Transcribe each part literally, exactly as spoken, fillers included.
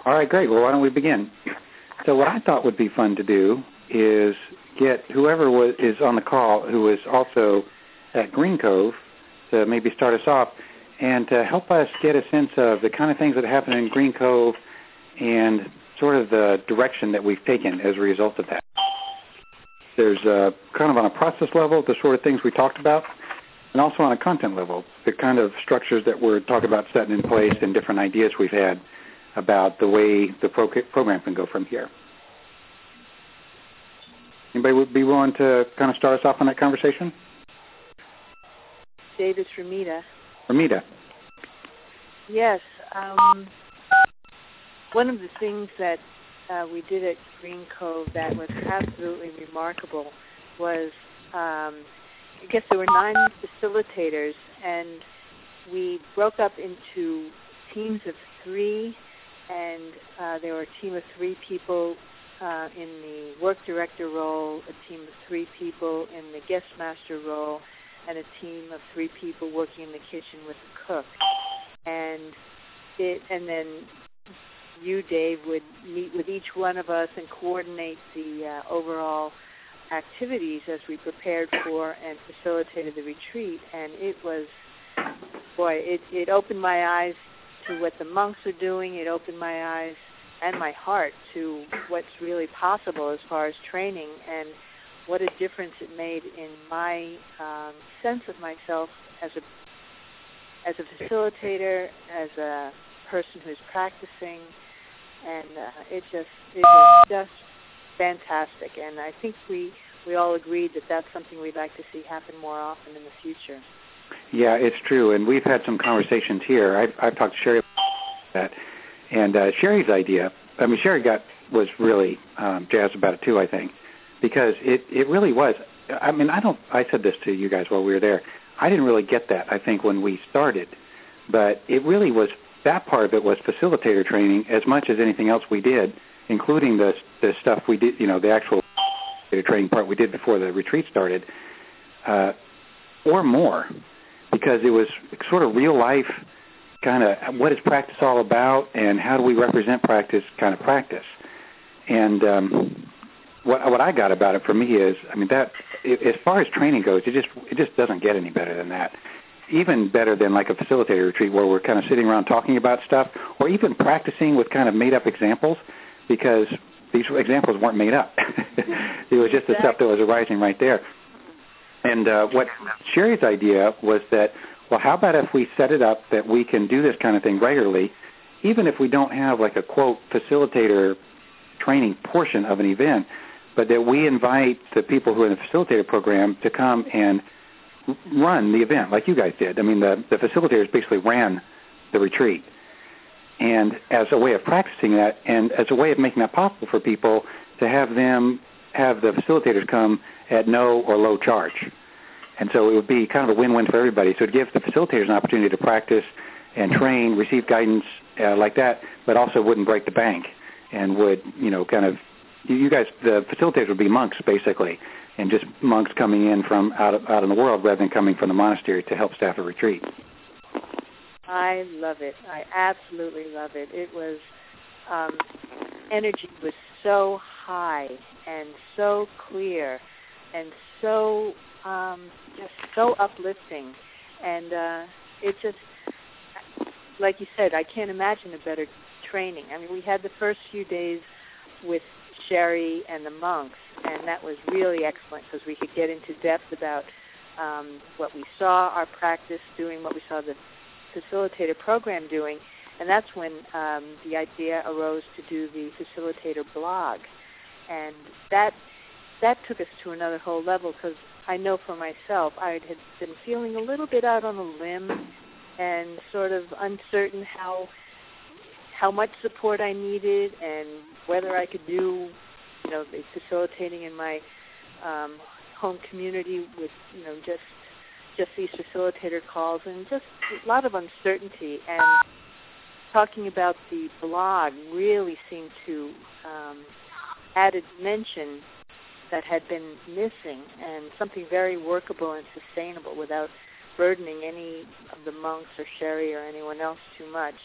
All right, great. Well, why don't we begin? So what I thought would be fun to do is get whoever was, is on the call who is also at Green Cove to maybe start us off and to help us get a sense of the kind of things that happen in Green Cove and sort of the direction that we've taken as a result of that. There's uh, kind of on a process level, the sort of things we talked about, and also on a content level, the kind of structures that we're talking about setting in place and different ideas we've had about the way the pro- program can go from here. Anybody would be willing to kind of start us off on that conversation? Dave, it's Ramita. Ramita. Yes. Um, one of the things that uh, we did at Green Cove that was absolutely remarkable was, um, I guess there were nine facilitators, and we broke up into teams of three, and uh, there were a team of three people uh, in the work director role, a team of three people in the guest master role, and a team of three people working in the kitchen with the cook. And it, and then you, Dave, would meet with each one of us and coordinate the uh, overall activities as we prepared for and facilitated the retreat. And it was, boy, it, it opened my eyes to what the monks are doing. It opened my eyes and my heart to what's really possible as far as training, and what a difference it made in my um, sense of myself as a as a facilitator, as a person who's practicing, and uh, it just it was just fantastic. And I think we, we all agreed that that's something we'd like to see happen more often in the future. Yeah, it's true, and we've had some conversations here. I've, I've talked to Sherry about that, and uh, Sherry's idea, I mean, Sherry got was really um, jazzed about it too, I think, because it, it really was. I mean, I don't. I said this to you guys while we were there. I didn't really get that, I think, when we started, but it really was, that part of it was facilitator training as much as anything else we did, including the the stuff we did, you know, the actual training part we did before the retreat started, uh, or more, because it was sort of real life kind of what is practice all about and how do we represent practice kind of practice. And um, what what I got about it for me is, I mean, that it, as far as training goes, it just it just doesn't get any better than that. Even better than like a facilitator retreat where we're kind of sitting around talking about stuff, or even practicing with kind of made-up examples, because these examples weren't made up. It was just the stuff that was arising right there. And uh, what Sherry's idea was that, well, how about if we set it up that we can do this kind of thing regularly, even if we don't have like a, quote, facilitator training portion of an event, but that we invite the people who are in the facilitator program to come and run the event like you guys did. I mean, the, the facilitators basically ran the retreat. And as a way of practicing that and as a way of making that possible for people to have them, have the facilitators come at no or low charge. And so it would be kind of a win-win for everybody. So it gives the facilitators an opportunity to practice and train, receive guidance uh, like that, but also wouldn't break the bank and would, you know, kind of, you guys, the facilitators would be monks basically, and just monks coming in from out of, out in the world rather than coming from the monastery to help staff a retreat. I love it. I absolutely love it. It was, um, energy was so high and so clear and so, um, just so uplifting. And uh, it just, like you said, I can't imagine a better training. I mean, we had the first few days with Sherry and the monks, and that was really excellent because we could get into depth about um, what we saw our practice doing, what we saw the facilitator program doing, and that's when um, the idea arose to do the facilitator blog. And that that took us to another whole level because I know for myself I had been feeling a little bit out on a limb and sort of uncertain how how much support I needed and whether I could do, you know, the facilitating in my um, home community with, you know, just just these facilitator calls and just a lot of uncertainty. And talking about the blog really seemed to um, add a dimension that had been missing and something very workable and sustainable without burdening any of the monks or Sherry or anyone else too much.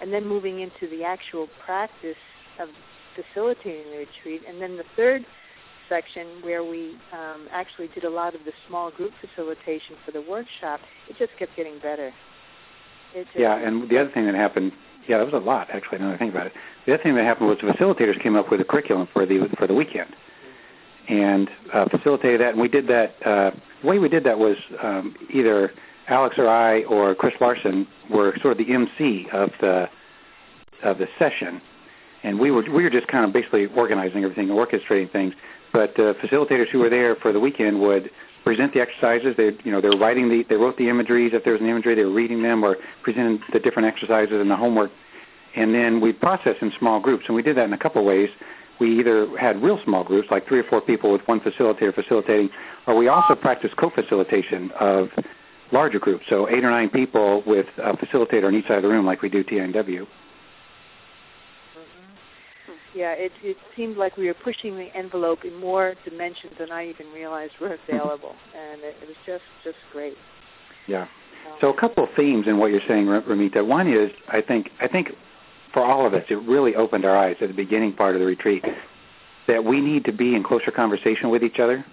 and then moving into the actual practice of facilitating the retreat. And then the third section where we um, actually did a lot of the small group facilitation for the workshop, it just kept getting better. It just, yeah, and the other thing that happened, yeah, that was a lot, actually, now that I think about it. The other thing that happened was the facilitators came up with a curriculum for the for the weekend and uh, facilitated that. And we did that, uh, the way we did that was um, either Alex or I or Chris Larson were sort of the M C of the of the session. And we were we were just kind of basically organizing everything and orchestrating things. But the facilitators who were there for the weekend would present the exercises. They, you know, they were writing the, they wrote the imageries. If there was an imagery, they were reading them or presenting the different exercises and the homework. And then we processed in small groups, and we did that in a couple of ways. We either had real small groups, like three or four people with one facilitator facilitating, or we also practiced co-facilitation of larger groups, so eight or nine people with a facilitator on each side of the room, like we do T I N W. Yeah, it, it seemed like we were pushing the envelope in more dimensions than I even realized were available, and it, it was just, just great. Yeah. So a couple of themes in what you're saying, Ramita. One is, I think, I think for all of us, it really opened our eyes at the beginning part of the retreat that we need to be in closer conversation with each other.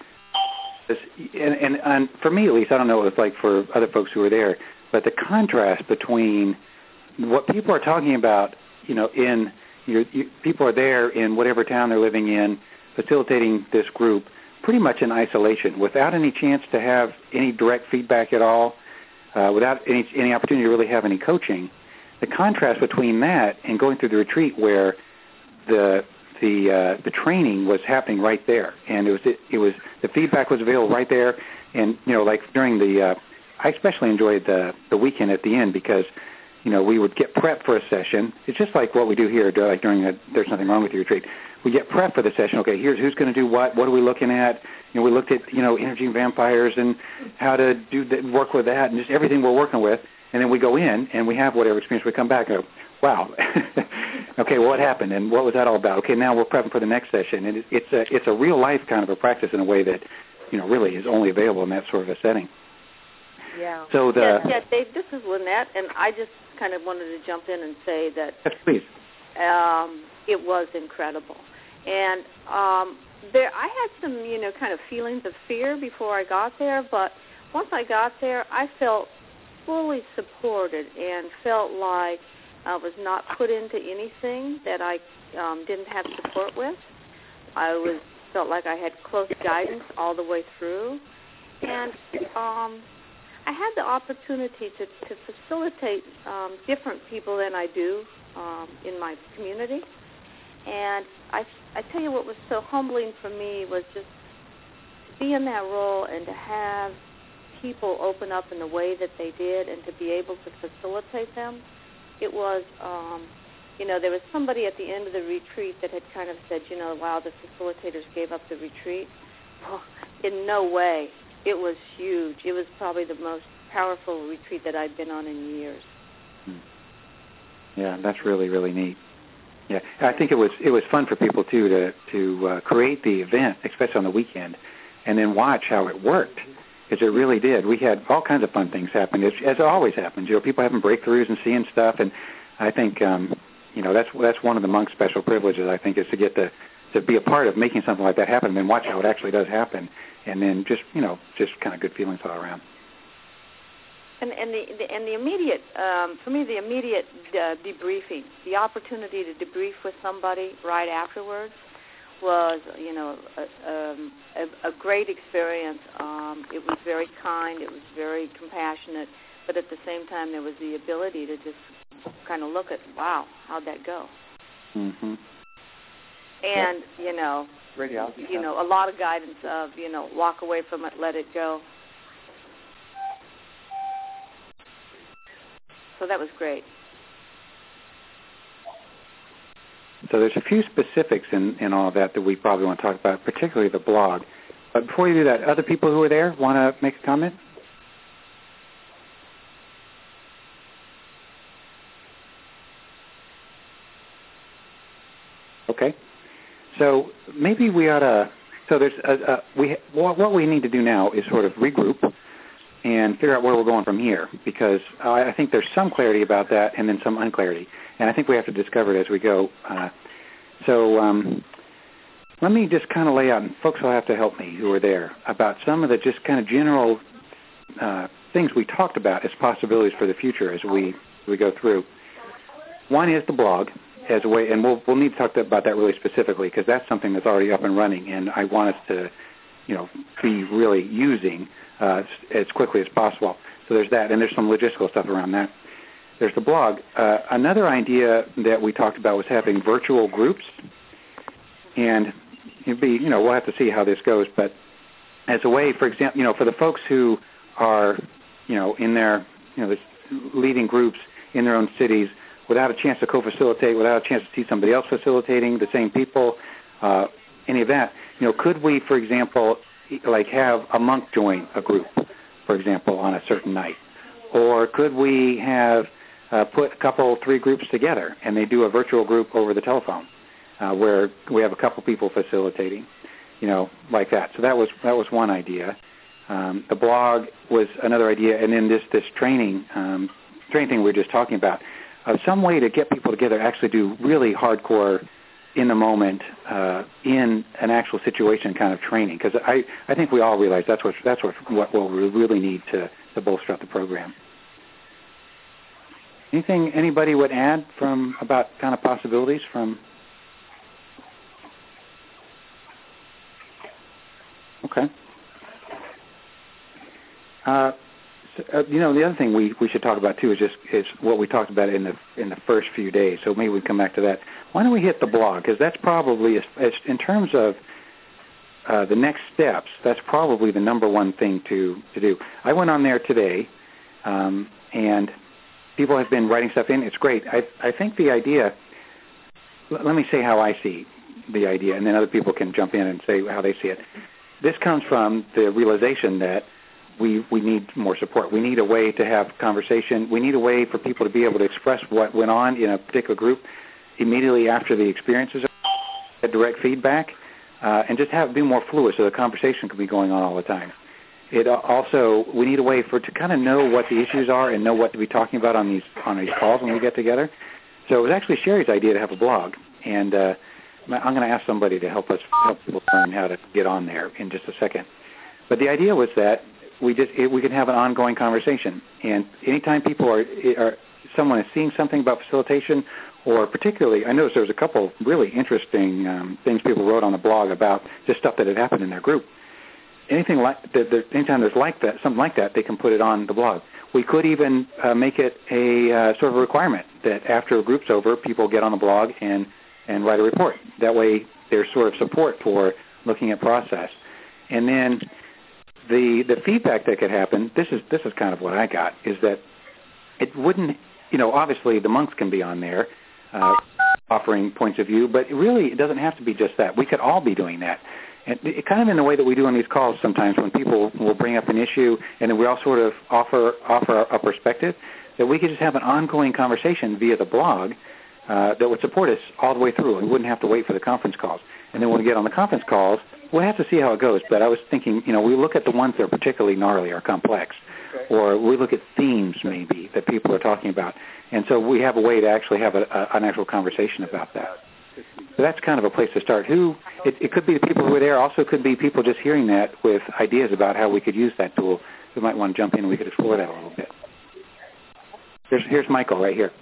And, and, and for me, at least, I don't know what it's like for other folks who were there, but the contrast between what people are talking about, you know, in You, you, people are there in whatever town they're living in, facilitating this group, pretty much in isolation, without any chance to have any direct feedback at all, uh, without any, any opportunity to really have any coaching. The contrast between that and going through the retreat, where the the uh, the training was happening right there, and it was it, it was the feedback was available right there, and you know, like during the, uh, I especially enjoyed the the weekend at the end because, you know, we would get prepped for a session. It's just like what we do here, like during a There's Nothing Wrong With Your Retreat. We get prepped for the session. Okay, here's who's going to do what. What are we looking at? You know, we looked at, you know, energy vampires and how to do the, work with that and just everything we're working with. And then we go in and we have whatever experience. We come back and go, wow, okay, well, what happened and what was that all about? Okay, now we're prepping for the next session. And it, it's a it's a real life kind of a practice in a way that, you know, really is only available in that sort of a setting. Yeah. So the yeah, yeah, Dave, this is Lynette, and I just kind of wanted to jump in and say that yes, please. Um, it was incredible. And um, there, I had some, you know, kind of feelings of fear before I got there, but once I got there, I felt fully supported and felt like I was not put into anything that I um, didn't have support with. I was felt like I had close guidance all the way through, and um, I had the opportunity to, to facilitate um, different people than I do um, in my community. And I, I tell you what was so humbling for me was just to be in that role and to have people open up in the way that they did and to be able to facilitate them. It was, um, you know, there was somebody at the end of the retreat that had kind of said, you know, wow, the facilitators gave up the retreat. Well, in no way. It was huge. It was probably the most powerful retreat that I'd been on in years. Yeah, that's really, really neat. Yeah, I think it was it was fun for people too to to uh, create the event, especially on the weekend, and then watch how it worked, because it really did. We had all kinds of fun things happen, as, as it always happens. You know, people having breakthroughs and seeing stuff, and I think um, you know that's that's one of the monk's special privileges. I think is to get to to be a part of making something like that happen, and then watch how it actually does happen, and then just you know just kind of good feelings all around. And, and the, the and the immediate, um, for me, the immediate uh, debriefing, the opportunity to debrief with somebody right afterwards was, you know, a, um, a, a great experience. Um, it was very kind, it was very compassionate, but at the same time, there was the ability to just kind of look at, wow, how'd that go? Mm-hmm. And yeah. you know, Radiology you know, a lot of guidance of, you know, walk away from it, let it go. So that was great. So there's a few specifics in, in all of that that we probably want to talk about, particularly the blog. But before you do that, other people who were there want to make a comment? Okay. So maybe we ought to, so there's a, a, we what, what we need to do now is sort of regroup and figure out where we're going from here, because I, I think there's some clarity about that and then some unclarity, and I think we have to discover it as we go. Uh, so um, let me just kind of lay out, and folks will have to help me who are there, about some of the just kind of general uh, things we talked about as possibilities for the future as we, we go through. One is the blog as a way, and we'll, we'll need to talk about that really specifically, because that's something that's already up and running, and I want us to, you know, be really using uh, as quickly as possible. So there's that, and there's some logistical stuff around that. There's the blog. Uh, another idea that we talked about was having virtual groups, and it'd be, you know, we'll have to see how this goes, but as a way, for example, you know, for the folks who are, you know, in their, you know, leading groups in their own cities without a chance to co-facilitate, without a chance to see somebody else facilitating, the same people, uh, any of that, you know, could we, for example, like have a monk join a group, for example, on a certain night? Or could we have uh, put a couple, three groups together, and they do a virtual group over the telephone uh, where we have a couple people facilitating, you know, like that. So that was that was one idea. Um, the blog was another idea, and then this this training um, training thing we were just talking about, uh, some way to get people together, actually do really hardcore, in the moment, uh, in an actual situation kind of training, because I, I think we all realize that's what that's what what, what we really need to, to bolster up the program. Anything anybody would add from about kind of possibilities from? Okay. Uh, so, uh, you know, the other thing we, we should talk about too is just is what we talked about in the in the first few days. So maybe we come back to that. Why don't we hit the blog? Because that's probably, as, as in terms of uh, the next steps, that's probably the number one thing to, to do. I went on there today, um, and people have been writing stuff in. It's great. I I think the idea. L- let me say how I see the idea, and then other people can jump in and say how they see it. This comes from the realization that we we need more support. We need a way to have conversation. We need a way for people to be able to express what went on in a particular group immediately after the experiences, get direct feedback, uh, and just have it be more fluid so the conversation can be going on all the time. It also, we need a way for to kind of know what the issues are and know what to be talking about on these on these calls when we get together. So it was actually Sherry's idea to have a blog, and uh, I'm going to ask somebody to help us help people learn how to get on there in just a second. But the idea was that we just it, we can have an ongoing conversation, and anytime people are, are someone is seeing something about facilitation, or particularly, I noticed there was a couple really interesting um, things people wrote on the blog about just stuff that had happened in their group. Anything like that, that anytime there's like that, something like that, they can put it on the blog. We could even uh, make it a uh, sort of a requirement that after a group's over, people get on the blog and, and write a report. That way, there's sort of support for looking at process. And then the the feedback that could happen. This is this is kind of what I got is that it wouldn't, you know, obviously the monks can be on there uh, offering points of view, but really it doesn't have to be just that. We could all be doing that. And it, kind of in the way that we do on these calls sometimes when people will bring up an issue and then we all sort of offer offer a perspective, that we could just have an ongoing conversation via the blog uh, that would support us all the way through. We wouldn't have to wait for the conference calls. And then when we get on the conference calls, we'll have to see how it goes. But I was thinking, you know, we look at the ones that are particularly gnarly or complex, okay, or we look at themes maybe that people are talking about. And so we have a way to actually have a, a, an actual conversation about that. So that's kind of a place to start. Who it, it could be the people who are there. Also could be people just hearing that with ideas about how we could use that tool. We might want to jump in and we could explore that a little bit. Here's, here's Michael right here.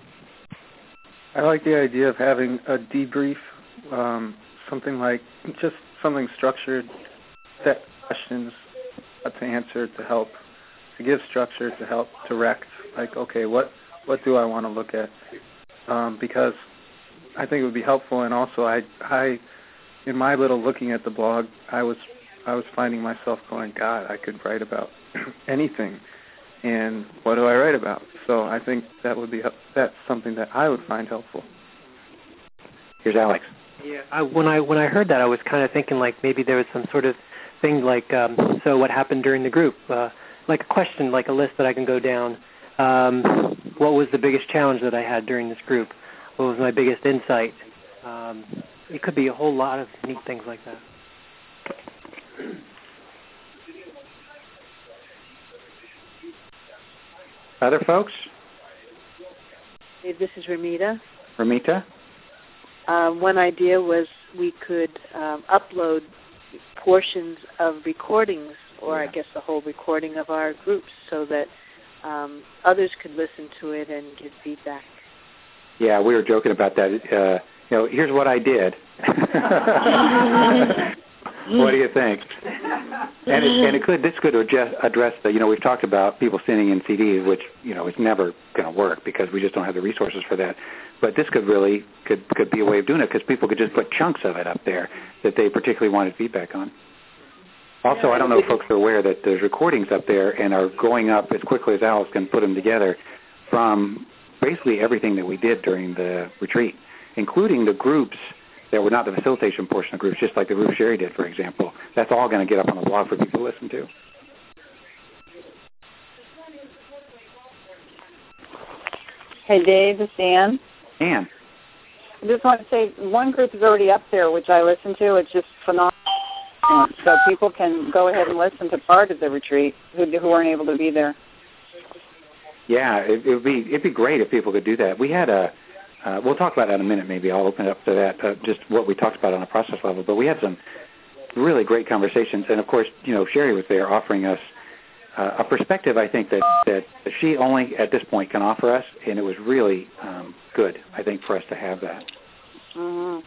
I like the idea of having a debrief, um, something like just something structured, set questions to answer to help, to give structure to help direct, like, okay, what, what do I want to look at? Um, because I think it would be helpful, and also I, I, in my little looking at the blog, I was, I was finding myself going, God, I could write about anything, and what do I write about? So I think that would be that's something that I would find helpful. Here's Alex. Yeah, I, when I when I heard that, I was kind of thinking like maybe there was some sort of thing like, um, so what happened during the group? Uh, like a question, like a list that I can go down. Um, what was the biggest challenge that I had during this group? What was my biggest insight? Um, it could be a whole lot of neat things like that. Other folks? Hey, this is Ramita. Ramita? Um, one idea was we could um, upload portions of recordings, or yeah. I guess the whole recording of our groups, so that um, others could listen to it and give feedback. Yeah, we were joking about that. Uh, you know, here's what I did. What do you think? And it, and it could this could address, address the, you know, we've talked about people sending in C Ds, which, you know, is never going to work because we just don't have the resources for that. But this could really could could be a way of doing it because people could just put chunks of it up there that they particularly wanted feedback on. Also, yeah, I don't know if folks are aware that there's recordings up there and are going up as quickly as Alice can put them together from basically everything that we did during the retreat, including the groups that were not the facilitation portion of groups, just like the group Sherry did, for example. That's all going to get up on the blog for people to listen to. Hey, Dave, it's Ann. Ann. I just want to say one group is already up there, which I listen to. It's just phenomenal. So people can go ahead and listen to part of the retreat who, who weren't able to be there. Yeah, it would be it'd be great if people could do that. We had a, uh, we'll talk about that in a minute maybe. I'll open it up to that, uh, just what we talked about on a process level. But we had some really great conversations. And, of course, you know, Sherry was there offering us uh, a perspective, I think, that, that she only at this point can offer us. And it was really um, good, I think, for us to have that. Mm-hmm.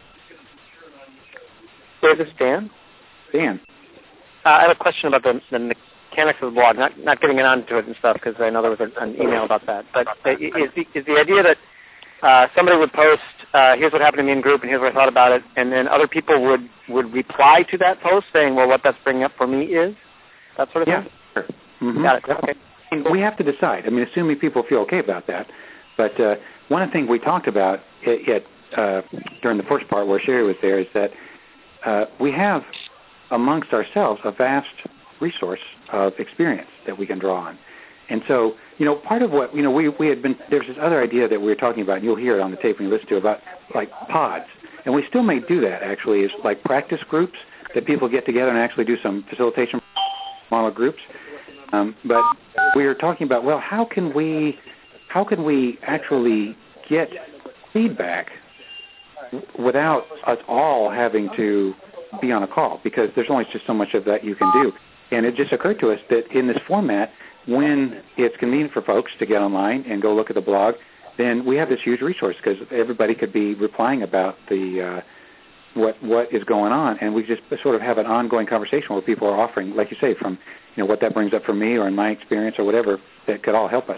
So this is Dan. Dan. Uh, I have a question about the, the mechanics of the blog, not not getting onto it and stuff, because I know there was a, an email about that. But is the, is the idea that uh, somebody would post, uh, here's what happened to me in group, and here's what I thought about it, and then other people would, would reply to that post saying, well, what that's bringing up for me is? That sort of yeah, thing? Sure. Mm-hmm. Got it. Okay. And we have to decide. I mean, assuming people feel okay about that. But uh, one of the things we talked about it, it, uh, during the first part where Sherry was there is that uh, we have amongst ourselves a vast resource of experience that we can draw on. And so, you know, part of what, you know, we, we had been, there's this other idea that we were talking about, and you'll hear it on the tape when you listen to it, about like pods. And we still may do that, actually, is like practice groups that people get together and actually do some facilitation smaller groups. Um, but we were talking about, well, how can we, how can we actually get feedback without us all having to be on a call, because there's only just so much of that you can do. And it just occurred to us that in this format, when it's convenient for folks to get online and go look at the blog, then we have this huge resource because everybody could be replying about the uh, what what is going on, and we just sort of have an ongoing conversation where people are offering, like you say, from you know what that brings up for me or in my experience or whatever, that could all help us.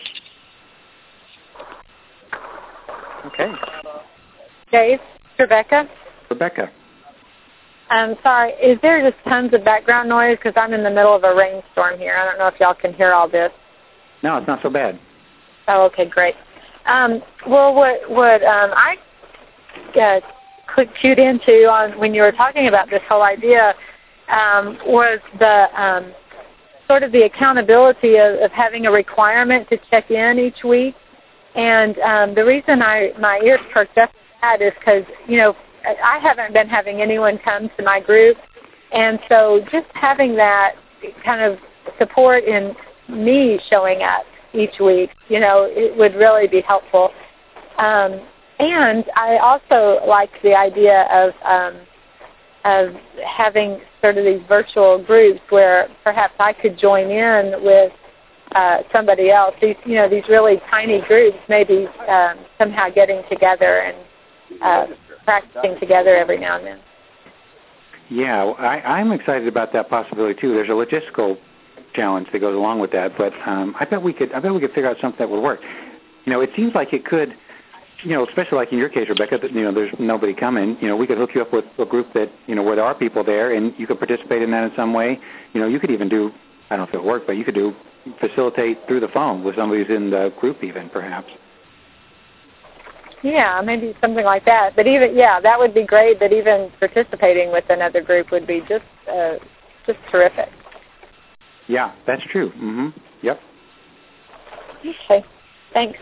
Okay. Dave, Rebecca. Rebecca. I'm sorry, is there just tons of background noise? Because I'm in the middle of a rainstorm here. I don't know if y'all can hear all this. No, it's not so bad. Oh, okay, great. Um, well, what what um, I uh, clicked cued into on when you were talking about this whole idea um, was the um, sort of the accountability of, of having a requirement to check in each week. And um, the reason I my ears perked up at that is because, you know, I haven't been having anyone come to my group, and so just having that kind of support in me showing up each week, you know, it would really be helpful. Um, and I also like the idea of um, of having sort of these virtual groups where perhaps I could join in with uh, somebody else. These, you know, these really tiny groups, maybe um, somehow getting together and uh, practicing together every now and then. Yeah, I, I'm excited about that possibility too. There's a logistical challenge that goes along with that, but um, I bet we could. I bet we could figure out something that would work. You know, it seems like it could. You know, especially like in your case, Rebecca, that you know there's nobody coming. You know, we could hook you up with a group that you know where there are people there, and you could participate in that in some way. You know, you could even do. I don't know if it'll work, but you could do facilitate through the phone with somebody who's in the group, even perhaps. Yeah, maybe something like that. But even, yeah, that would be great. But even participating with another group would be just, uh, just terrific. Yeah, that's true. Mm-hmm. Yep. Okay. Thanks.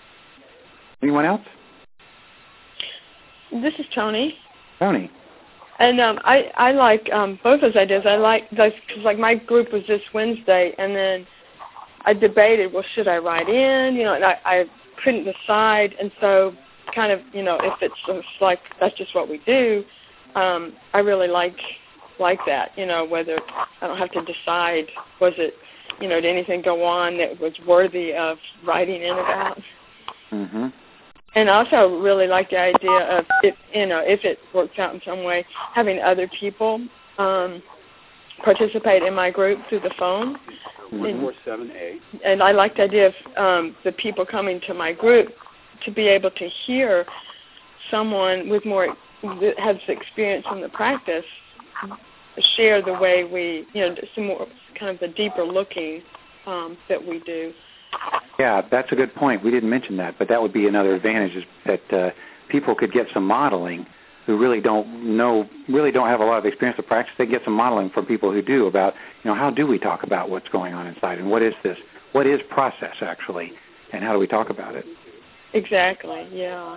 Anyone else? This is Tony. Tony. And um, I I like um, both those ideas. I like those because like my group was this Wednesday, and then I debated, well, should I write in? You know, and I, I couldn't decide, and so kind of, you know, if it's just like that's just what we do, um, I really like like that. You know, whether I don't have to decide, was it, you know, did anything go on that was worthy of writing in about? Mm-hmm. And I also really like the idea of, if, you know, if it works out in some way, having other people um, participate in my group through the phone. one four seven A. And I like the idea of um, the people coming to my group to be able to hear someone with more, that has experience in the practice, share the way we, you know, some more kind of the deeper looking um, that we do. Yeah, that's a good point. We didn't mention that, but that would be another advantage, is that uh, people could get some modeling who really don't know, really don't have a lot of experience of practice. They get some modeling from people who do about, you know, how do we talk about what's going on inside, and what is this, what is process actually, and how do we talk about it? Exactly, yeah.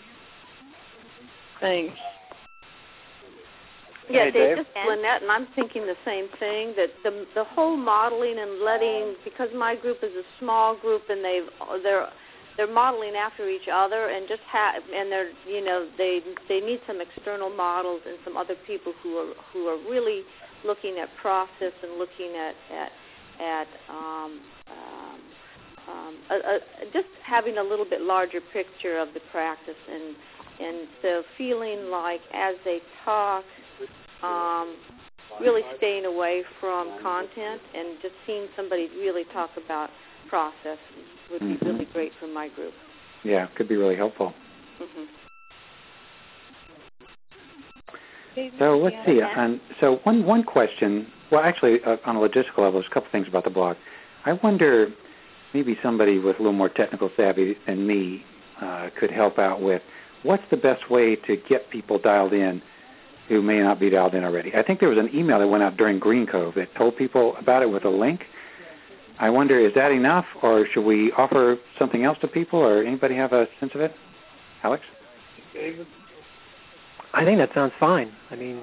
Thanks. Yeah, Hey, Dave, Dave. just Lynette, and I'm thinking the same thing, that the the whole modeling and letting, because my group is a small group and they've they're they're modeling after each other, and just have and they're you know they they need some external models and some other people who are who are really looking at process and looking at at at um, um, um, a, a, just having a little bit larger picture of the practice, and and so feeling like as they talk. Um, really staying away from content and just seeing somebody really talk about process would be mm-hmm. really great for my group. Yeah, could be really helpful. Mm-hmm. So let's see. Um, so one one question. Well, actually, uh, on a logistical level, there's a couple things about the blog. I wonder, maybe somebody with a little more technical savvy than me uh, could help out with what's the best way to get people dialed in who may not be dialed in already. I think there was an email that went out during Green Cove that told people about it with a link. I wonder, is that enough, or should we offer something else to people, or anybody have a sense of it? Alex? I think that sounds fine. I mean...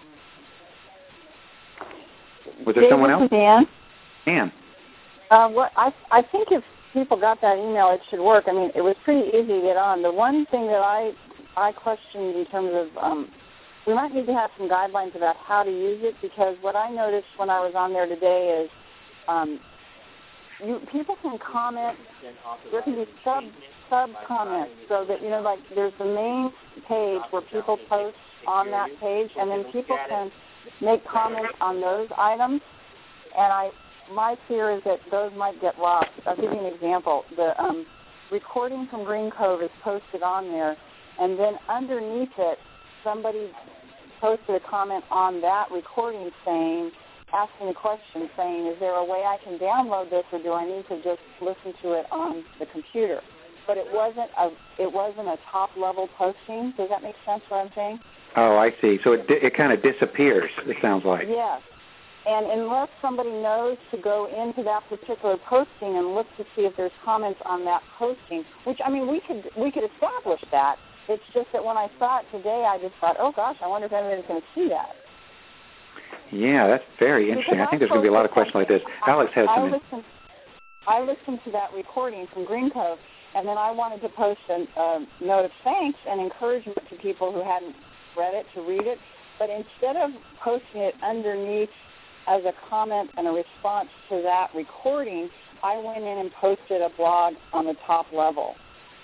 Was there Dave, someone this else? is Ann. Ann. Uh, what I I think if people got that email, it should work. I mean, it was pretty easy to get on. The one thing that I I questioned in terms of um, we might need to have some guidelines about how to use it, because what I noticed when I was on there today is um, you people can comment. There can be sub sub comments, so that, you know, like there's the main page where people post on that page, and then people can make comments on those items. And I my fear is that those might get lost. I'll give you an example. The um, recording from Green Cove is posted on there, and then underneath it, somebody posted a comment on that recording saying, asking a question saying, is there a way I can download this, or do I need to just listen to it on the computer? But it wasn't a it wasn't a top level posting. Does that make sense what I'm saying? Oh, I see. So it it kind of disappears, it sounds like. Yes. And unless somebody knows to go into that particular posting and look to see if there's comments on that posting, which, I mean, we could we could establish that. It's just that when I saw it today, I just thought, oh, gosh, I wonder if anybody's going to see that. Yeah, that's very interesting. I think there's going to be a lot of questions like this. Alex has I some. listened, I listened to that recording from Green Cove, and then I wanted to post a uh, note of thanks and encouragement to people who hadn't read it to read it. But instead of posting it underneath as a comment and a response to that recording, I went in and posted a blog on the top level.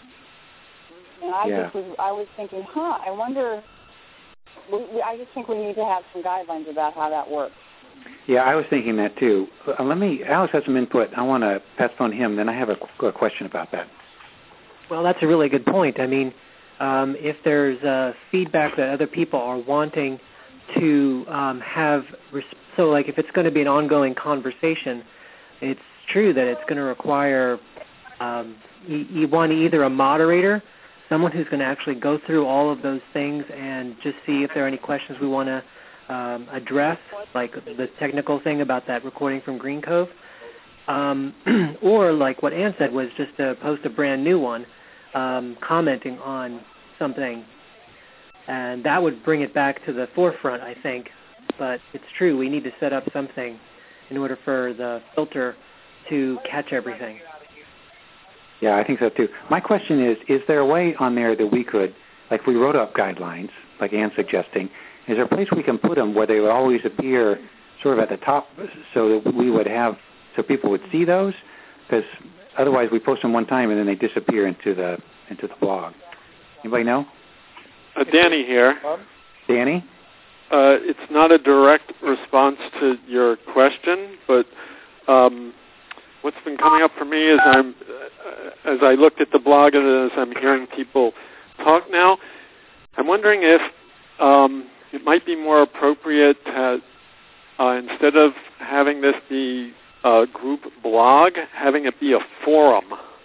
And I yeah. just was, I was thinking, huh, I wonder, we, we, I just think we need to have some guidelines about how that works. Yeah, I was thinking that too. Uh, let me, Alex has some input. I want to pass on him, then I have a, a question about that. Well, that's a really good point. I mean, um, if there's uh, feedback that other people are wanting to um, have, res- so like if it's going to be an ongoing conversation, it's true that it's going to require, um, you, you want either a moderator, someone who's going to actually go through all of those things and just see if there are any questions we want to um, address, like the technical thing about that recording from Green Cove, um, or like what Ann said was just to post a brand new one, um, commenting on something. And that would bring it back to the forefront, I think. But it's true, we need to set up something in order for the filter to catch everything. Yeah, I think so too. My question is, is there a way on there that we could, like if we wrote up guidelines, like Ann's suggesting, is there a place we can put them where they would always appear sort of at the top so that we would have, so people would see those? Because otherwise we post them one time and then they disappear into the into the blog. Anybody know? Uh, Danny here. Danny? Uh, it's not a direct response to your question, but um, what's been coming up for me is I'm, uh, as I looked at the blog and as I'm hearing people talk now, I'm wondering if um, it might be more appropriate to, uh, instead of having this be a group blog, having it be a forum.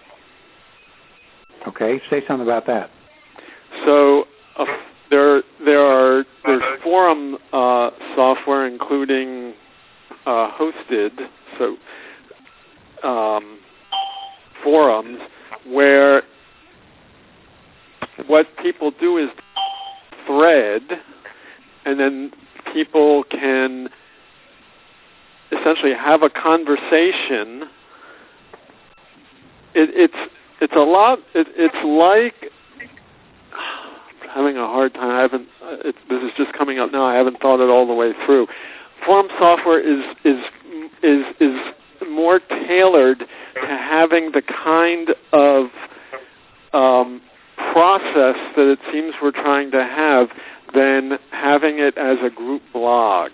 Okay, say something about that. So uh, there, there are there's forum uh, software, including uh, hosted, so um, forums where what people do is thread, and then people can essentially have a conversation. It, it's it's a lot. It, it's like I'm having a hard time. I haven't. It, this is just coming up now. I haven't thought it all the way through. Forum software is is is is more tailored to having the kind of um, process that it seems we're trying to have than having it as a group blog.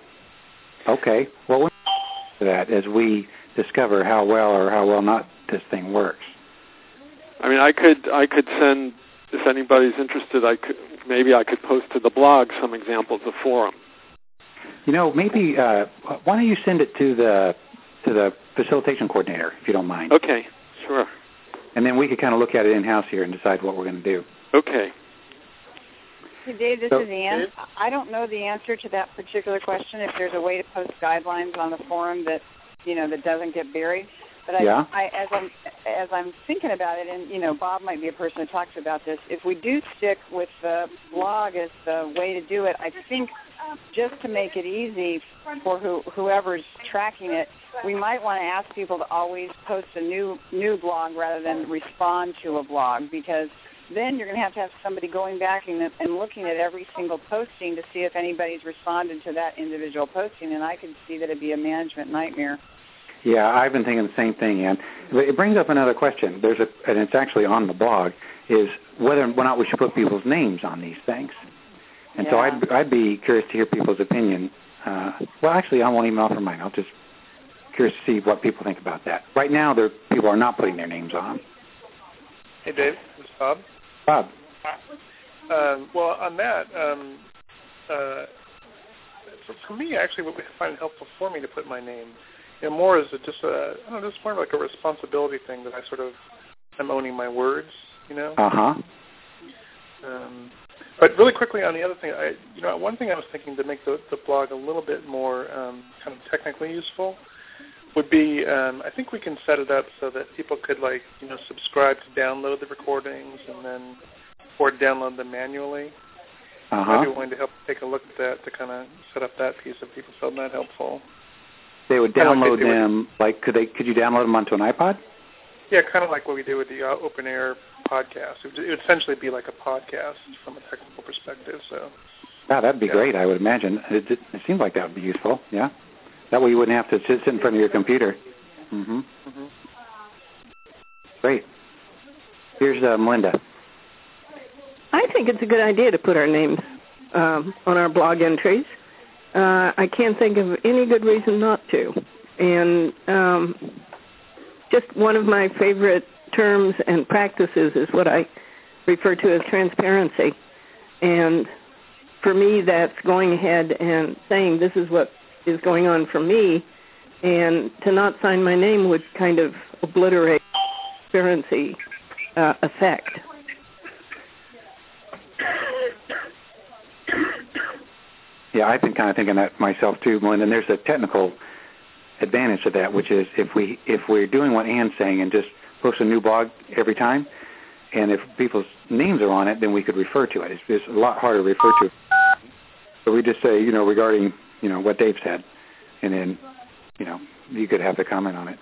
Okay. Well, we'll do that as we discover how well or how well not this thing works. I mean, I could I could send, if anybody's interested, I could maybe I could post to the blog some examples of forum. You know, maybe uh, why don't you send it to the to the facilitation coordinator, if you don't mind? Okay, sure. And then we could kind of look at it in-house here and decide what we're going to do. Okay. Hey, Dave, this so, is Ann. I don't know the answer to that particular question, if there's a way to post guidelines on the forum that, you know, that doesn't get buried. But I, yeah. I, as I'm as I'm thinking about it, and, you know, Bob might be a person to talk to about this, if we do stick with the blog as the way to do it, I think just to make it easy for who, whoever's tracking it, we might want to ask people to always post a new new blog rather than respond to a blog, because then you're going to have to have somebody going back and, and looking at every single posting to see if anybody's responded to that individual posting, and I could see that it'd be a management nightmare. Yeah, I've been thinking the same thing, Ann. It brings up another question. There's a, and it's actually on the blog, is whether or not we should put people's names on these things. And yeah. so I'd, I'd be curious to hear people's opinion. Uh, well, actually, I won't even offer mine. I'll just curious to see what people think about that. Right now, there people are not putting their names on. Hey, Dave. This is Bob. Bob. Um, well, on that, um, uh, for, for me, actually, what we find it helpful for me to put my name, you know, more is just a, I don't know, just more like a responsibility thing that I sort of am owning my words, you know. Uh huh. Um, but really quickly on the other thing, I, you know, one thing I was thinking to make the, the blog a little bit more um, kind of technically useful would be, um, I think we can set it up so that people could, like, you know, subscribe to download the recordings and then, or download them manually. Uh-huh. I'd be willing to help take a look at that to kind of set up that piece if people found that helpful. They would download them, like, could they? Could you download them onto an iPod? Yeah, kind of like what we do with the uh, Open Air podcast. It would, it would essentially be like a podcast from a technical perspective. So. Wow, that'd be yeah. great, I would imagine. It, it, it seems like that would be useful, yeah? That way you wouldn't have to sit, sit in front of your computer. Mm-hmm. Mm-hmm. Great. Here's uh, Melinda. I think it's a good idea to put our names um, on our blog entries. Uh, I can't think of any good reason not to. And um, just one of my favorite terms and practices is what I refer to as transparency. And for me, that's going ahead and saying this is what is going on for me, and to not sign my name would kind of obliterate transparency uh, effect. Yeah, I've been kind of thinking that myself too, Melinda. And there's a technical advantage to that, which is if we if we're doing what Ann's saying and just post a new blog every time, and if people's names are on it, then we could refer to it. It's, it's a lot harder to refer to. So we just say, you know, regarding, you know, what Dave said, and then, you know, you could have the comment on it.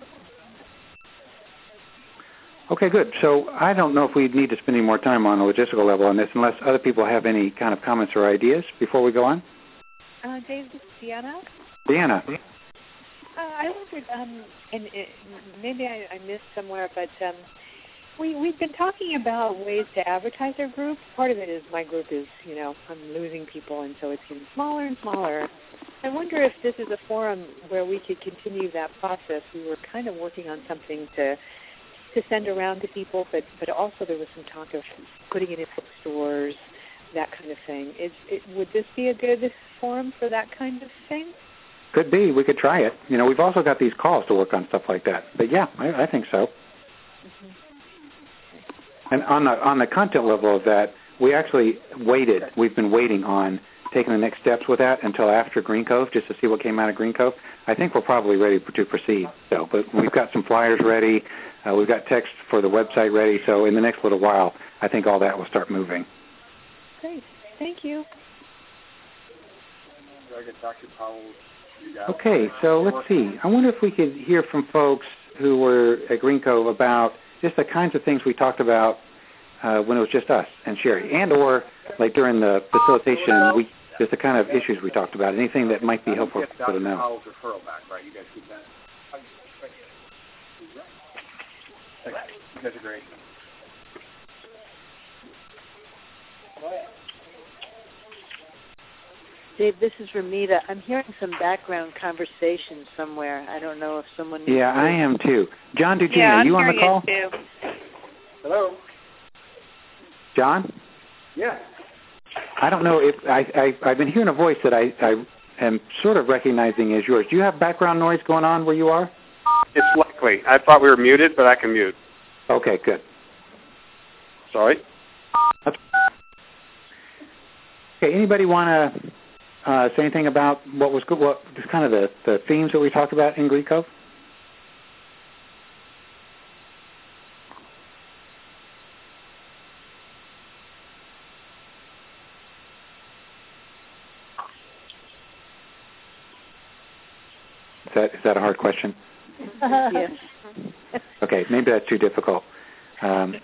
Okay, good. So I don't know if we need to spend any more time on a logistical level on this, unless other people have any kind of comments or ideas before we go on. Uh, Dave, this is Deanna. Deanna. Uh, I wondered, um, and it, maybe I, I missed somewhere, but um, we, we've been talking about ways to advertise our group. Part of it is my group is, you know, I'm losing people, and so it's getting smaller and smaller. I wonder if this is a forum where we could continue that process. We were kind of working on something to to send around to people, but, but also there was some talk of putting it in bookstores, that kind of thing. Is it, would this be a good forum for that kind of thing? Could be. We could try it. You know, we've also got these calls to work on stuff like that. But yeah, I, I think so. Mm-hmm. And on the on the content level of that, we actually waited. We've been waiting on taking the next steps with that until after Green Cove, just to see what came out of Green Cove. I think we're probably ready to proceed. So, but we've got some flyers ready. Uh, we've got text for the website ready. So in the next little while, I think all that will start moving. Great. Thank you. Okay, so let's see. I wonder if we could hear from folks who were at Green Cove about just the kinds of things we talked about uh, when it was just us and Sherry, and or like during the facilitation week, just the kind of issues we talked about, anything that might be helpful for them to know. You guys are great. Dave, this is Ramita. I'm hearing some background conversation somewhere. I don't know if someone... Yeah, I am too. John Duchenne, yeah, are you on the call? Too. Hello? John? Yeah. I don't know if... I, I, I've been hearing a voice that I, I am sort of recognizing as yours. Do you have background noise going on where you are? It's likely. I thought we were muted, but I can mute. Okay, good. Sorry? That's... Okay, anybody want to... Uh, say anything about what was good, what just kind of the, the themes that we talked about in Green Cove? Is that is that a hard question? Yes. Okay, maybe that's too difficult. Um,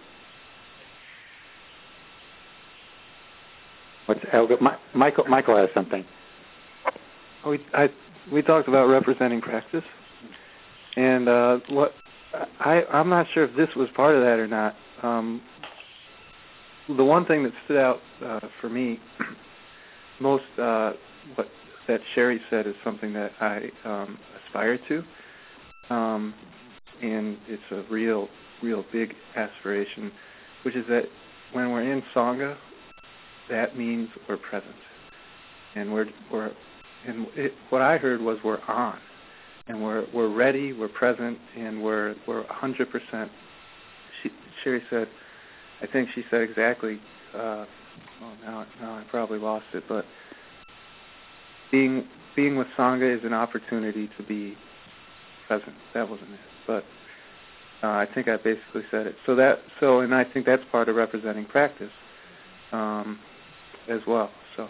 What's, Michael, Michael has something. We I, we talked about representing practice, and uh, what I I'm not sure if this was part of that or not. Um, the one thing that stood out uh, for me most, uh, what that Sherry said is something that I um, aspire to, um, and it's a real real big aspiration, which is that when we're in Sangha, that means we're present, and we're we're and it, what I heard was we're on, and we're we're ready, we're present, and we're we're one hundred percent. She, Sherry said, I think she said exactly. Uh, well, now now I probably lost it, but being being with Sangha is an opportunity to be present. That wasn't it, but uh, I think I basically said it. So that so, and I think that's part of representing practice. Um, as well. So,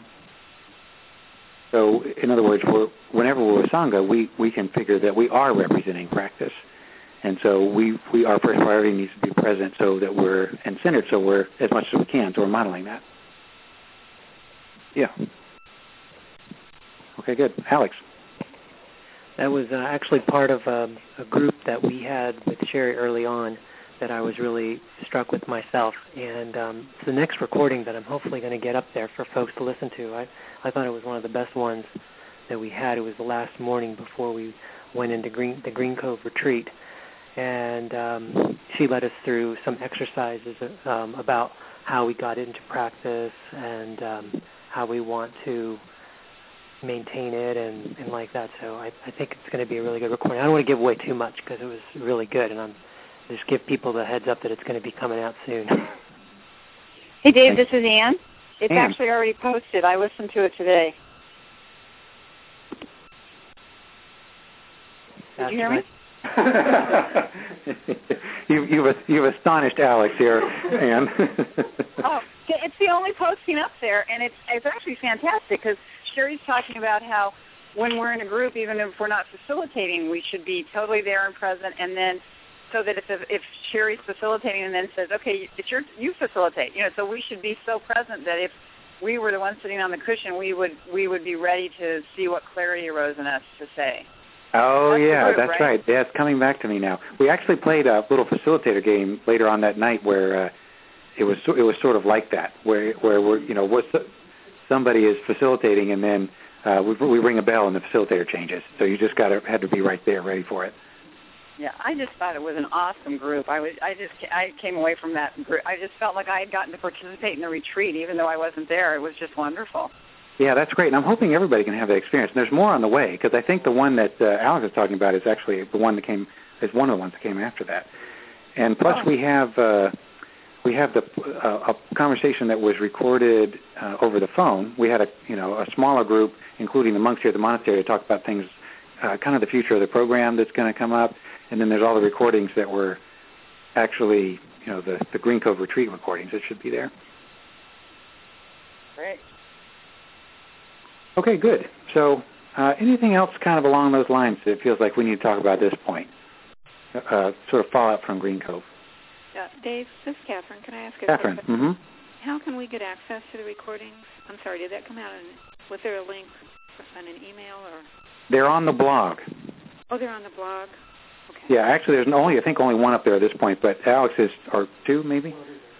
so in other words, we're, whenever we're with Sangha, we, we can figure that we are representing practice. And so we, we our first priority needs to be present so that we're, and centered so we're, as much as we can, so we're modeling that. Yeah. Okay, good. Alex. That was uh, actually part of um, a group that we had with Sherry early on that I was really struck with myself. And um, it's the next recording that I'm hopefully going to get up there for folks to listen to. I, I thought it was one of the best ones that we had. It was the last morning before we went into Green, the Green Cove retreat. And um, she led us through some exercises um, about how we got into practice and um, how we want to maintain it and, and like that. So I, I think it's going to be a really good recording. I don't want to give away too much because it was really good, and I'm just give people the heads up that it's going to be coming out soon. Hey, Dave, this is Ann. It's Ann. actually already posted. I listened to it today. Did That's you hear right. me? you, you've you've astonished Alex here, Ann. Oh, it's the only posting up there, and it's it's actually fantastic because Sherry's talking about how when we're in a group, even if we're not facilitating, we should be totally there and present, and then so that if if Sherry's facilitating and then says, okay, it's your you facilitate, you know, so we should be so present that if we were the ones sitting on the cushion, we would we would be ready to see what clarity arose in us to say. Oh, that's yeah, group, that's right? right. Yeah, it's coming back to me now. We actually played a little facilitator game later on that night where uh, it was it was sort of like that, where where we're you know what's somebody is facilitating and then uh, we we ring a bell and the facilitator changes. So you just got to had to be right there, ready for it. Yeah, I just thought it was an awesome group. I was, I just, I came away from that group. I just felt like I had gotten to participate in the retreat, even though I wasn't there. It was just wonderful. Yeah, that's great, and I'm hoping everybody can have that experience. And there's more on the way because I think the one that uh, Alex is talking about is actually the one that came is one of the ones that came after that. And plus, oh. we have uh, we have the uh, a conversation that was recorded uh, over the phone. We had a you know a smaller group, including the monks here at the monastery, to talk about things, uh, kind of the future of the program that's going to come up. And then there's all the recordings that were actually, you know, the, the Green Cove retreat recordings that should be there. Great. Okay, good. So uh, anything else kind of along those lines that it feels like we need to talk about at this point? Uh, sort of fallout from Green Cove. Uh, Dave, this is Catherine. Can I ask a Catherine, question? Mm-hmm. How can we get access to the recordings? I'm sorry, did that come out? In, was there a link on an email? or? They're on the blog. Oh, they're on the blog? Okay. Yeah, actually, there's only I think only one up there at this point, but Alex is, or two maybe.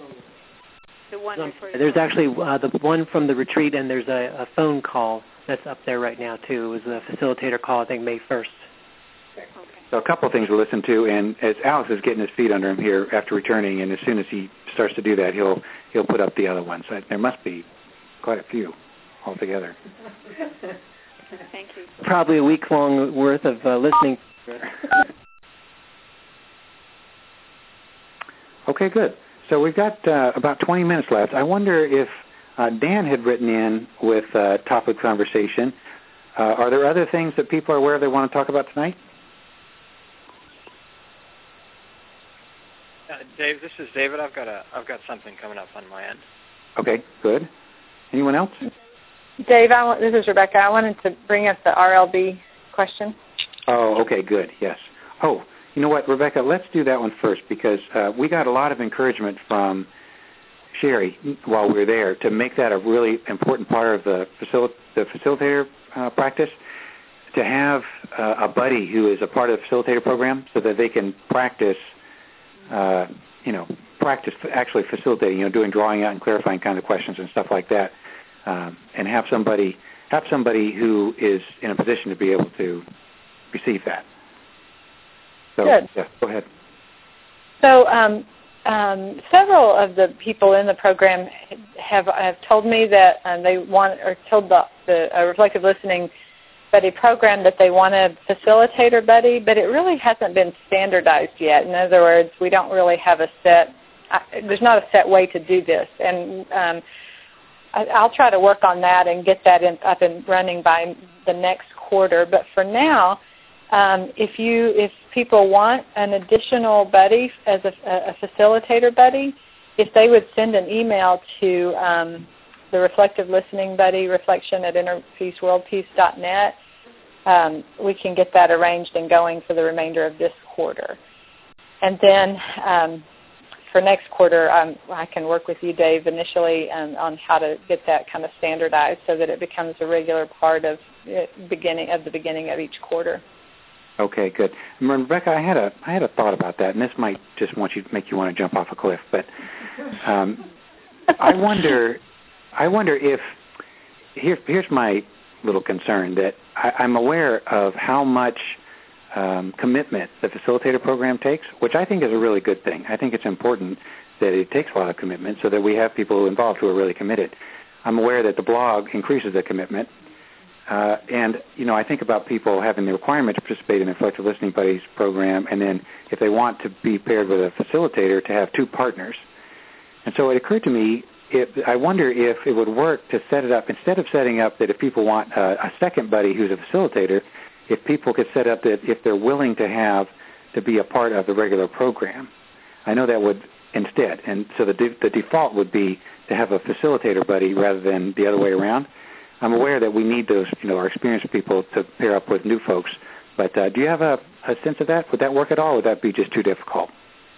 The one um, there's actually uh, the one from the retreat, and there's a, a phone call that's up there right now too. It was a facilitator call, I think, May first. Okay. So a couple of things to listen to, and as Alex is getting his feet under him here after returning, and as soon as he starts to do that, he'll he'll put up the other ones. So there must be quite a few altogether. Thank you. Probably a week long worth of uh, listening. Okay, good. So we've got uh, about twenty minutes left. I wonder if uh, Dan had written in with uh, topic conversation. Uh, are there other things that people are aware of they want to talk about tonight? Uh, Dave, this is David. I've got a I've got something coming up on my end. Okay, good. Anyone else? Dave, I want, this is Rebecca. I wanted to bring up the R L B question. Oh, okay, good. Yes. Oh, you know what, Rebecca? Let's do that one first because uh, we got a lot of encouragement from Sherry while we were there to make that a really important part of the, facil- the facilitator uh, practice, to have uh, a buddy who is a part of the facilitator program so that they can practice, uh, you know, practice actually facilitating, you know, doing drawing out and clarifying kind of questions and stuff like that, um, and have somebody have somebody who is in a position to be able to receive that. So, Good. Yeah, go ahead. So um, um, several of the people in the program have have told me that um, they want, or told the, the uh, Reflective Listening Buddy program that they want a facilitator buddy, but it really hasn't been standardized yet. In other words, we don't really have a set, uh, there's not a set way to do this. And um, I, I'll try to work on that and get that in, up and running by the next quarter. But for now, Um, if you, if people want an additional buddy as a, a facilitator buddy, if they would send an email to um, the Reflective Listening Buddy reflection at inner peace world peace dot net, um, we can get that arranged and going for the remainder of this quarter. And then um, for next quarter, um, I can work with you, Dave, initially um, on how to get that kind of standardized so that it becomes a regular part of uh, beginning of the beginning of each quarter. Okay, good. And Rebecca, I had a I had a thought about that, and this might just want you make you want to jump off a cliff. But um, I wonder, I wonder if here, here's my little concern that I, I'm aware of how much um, commitment the facilitator program takes, which I think is a really good thing. I think it's important that it takes a lot of commitment so that we have people involved who are really committed. I'm aware that the blog increases the commitment. Uh, and, you know, I think about people having the requirement to participate in the Reflective Listening Buddies program, and then if they want to be paired with a facilitator, to have two partners. And so it occurred to me, if, I wonder if it would work to set it up, instead of setting up that if people want a, a second buddy who's a facilitator, if people could set up that if they're willing to have to be a part of the regular program. I know that would instead, and so the de- the default would be to have a facilitator buddy rather than the other way around. I'm aware that we need those, you know, our experienced people to pair up with new folks. But uh, do you have a, a sense of that? Would that work at all, or would that be just too difficult?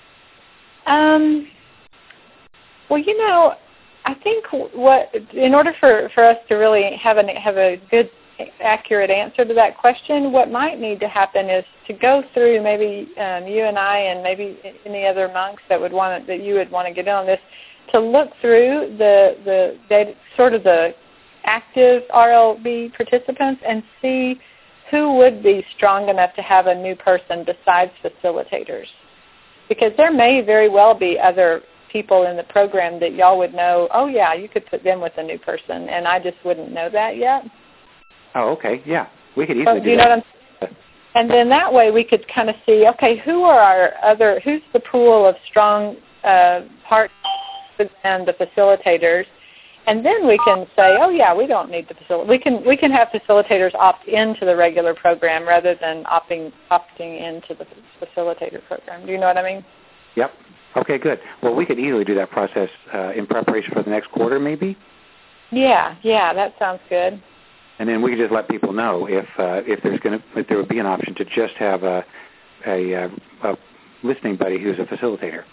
Um. Well, you know, I think what in order for, for us to really have a have a good, accurate answer to that question, what might need to happen is to go through maybe um, you and I and maybe any other monks that would want to, that you would want to get in on this, to look through the the data, sort of the active R L B participants and see who would be strong enough to have a new person besides facilitators, because there may very well be other people in the program that y'all would know, oh yeah, you could put them with a new person, and I just wouldn't know that yet. Oh, okay, yeah. We could easily oh, do do you that. know what I'm saying? And then that way we could kind of see, okay, who are our other, who's the pool of strong uh, partners and the facilitators, and then we can say, oh yeah, we don't need the facilitator. We can we can have facilitators opt into the regular program rather than opting opting into the facilitator program. Do you know what I mean? Yep. Okay, good. Well, we could easily do that process uh, in preparation for the next quarter, maybe. Yeah, yeah, that sounds good. And then we could just let people know if uh, if there's going to if there would be an option to just have a, a a a listening buddy who's a facilitator.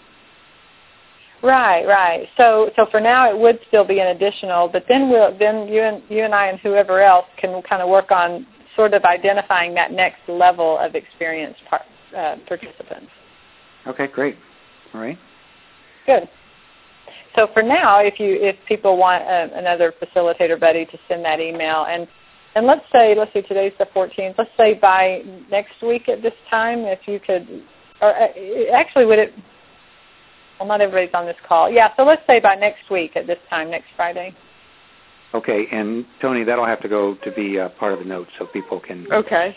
Right, right. So so for now it would still be an additional, but then we'll then you and you and I and whoever else can kind of work on sort of identifying that next level of experienced part, uh, participants. Okay, great. All right. Good. So for now, if you if people want uh, another facilitator buddy, to send that email, and and let's say let's see today's the fourteenth. Let's say by next week at this time, if you could, or uh, actually would it? Well, not everybody's on this call. Yeah. So let's say by next week at this time, next Friday. Okay, and Tony, that'll have to go to be uh, part of the notes so people can. Okay.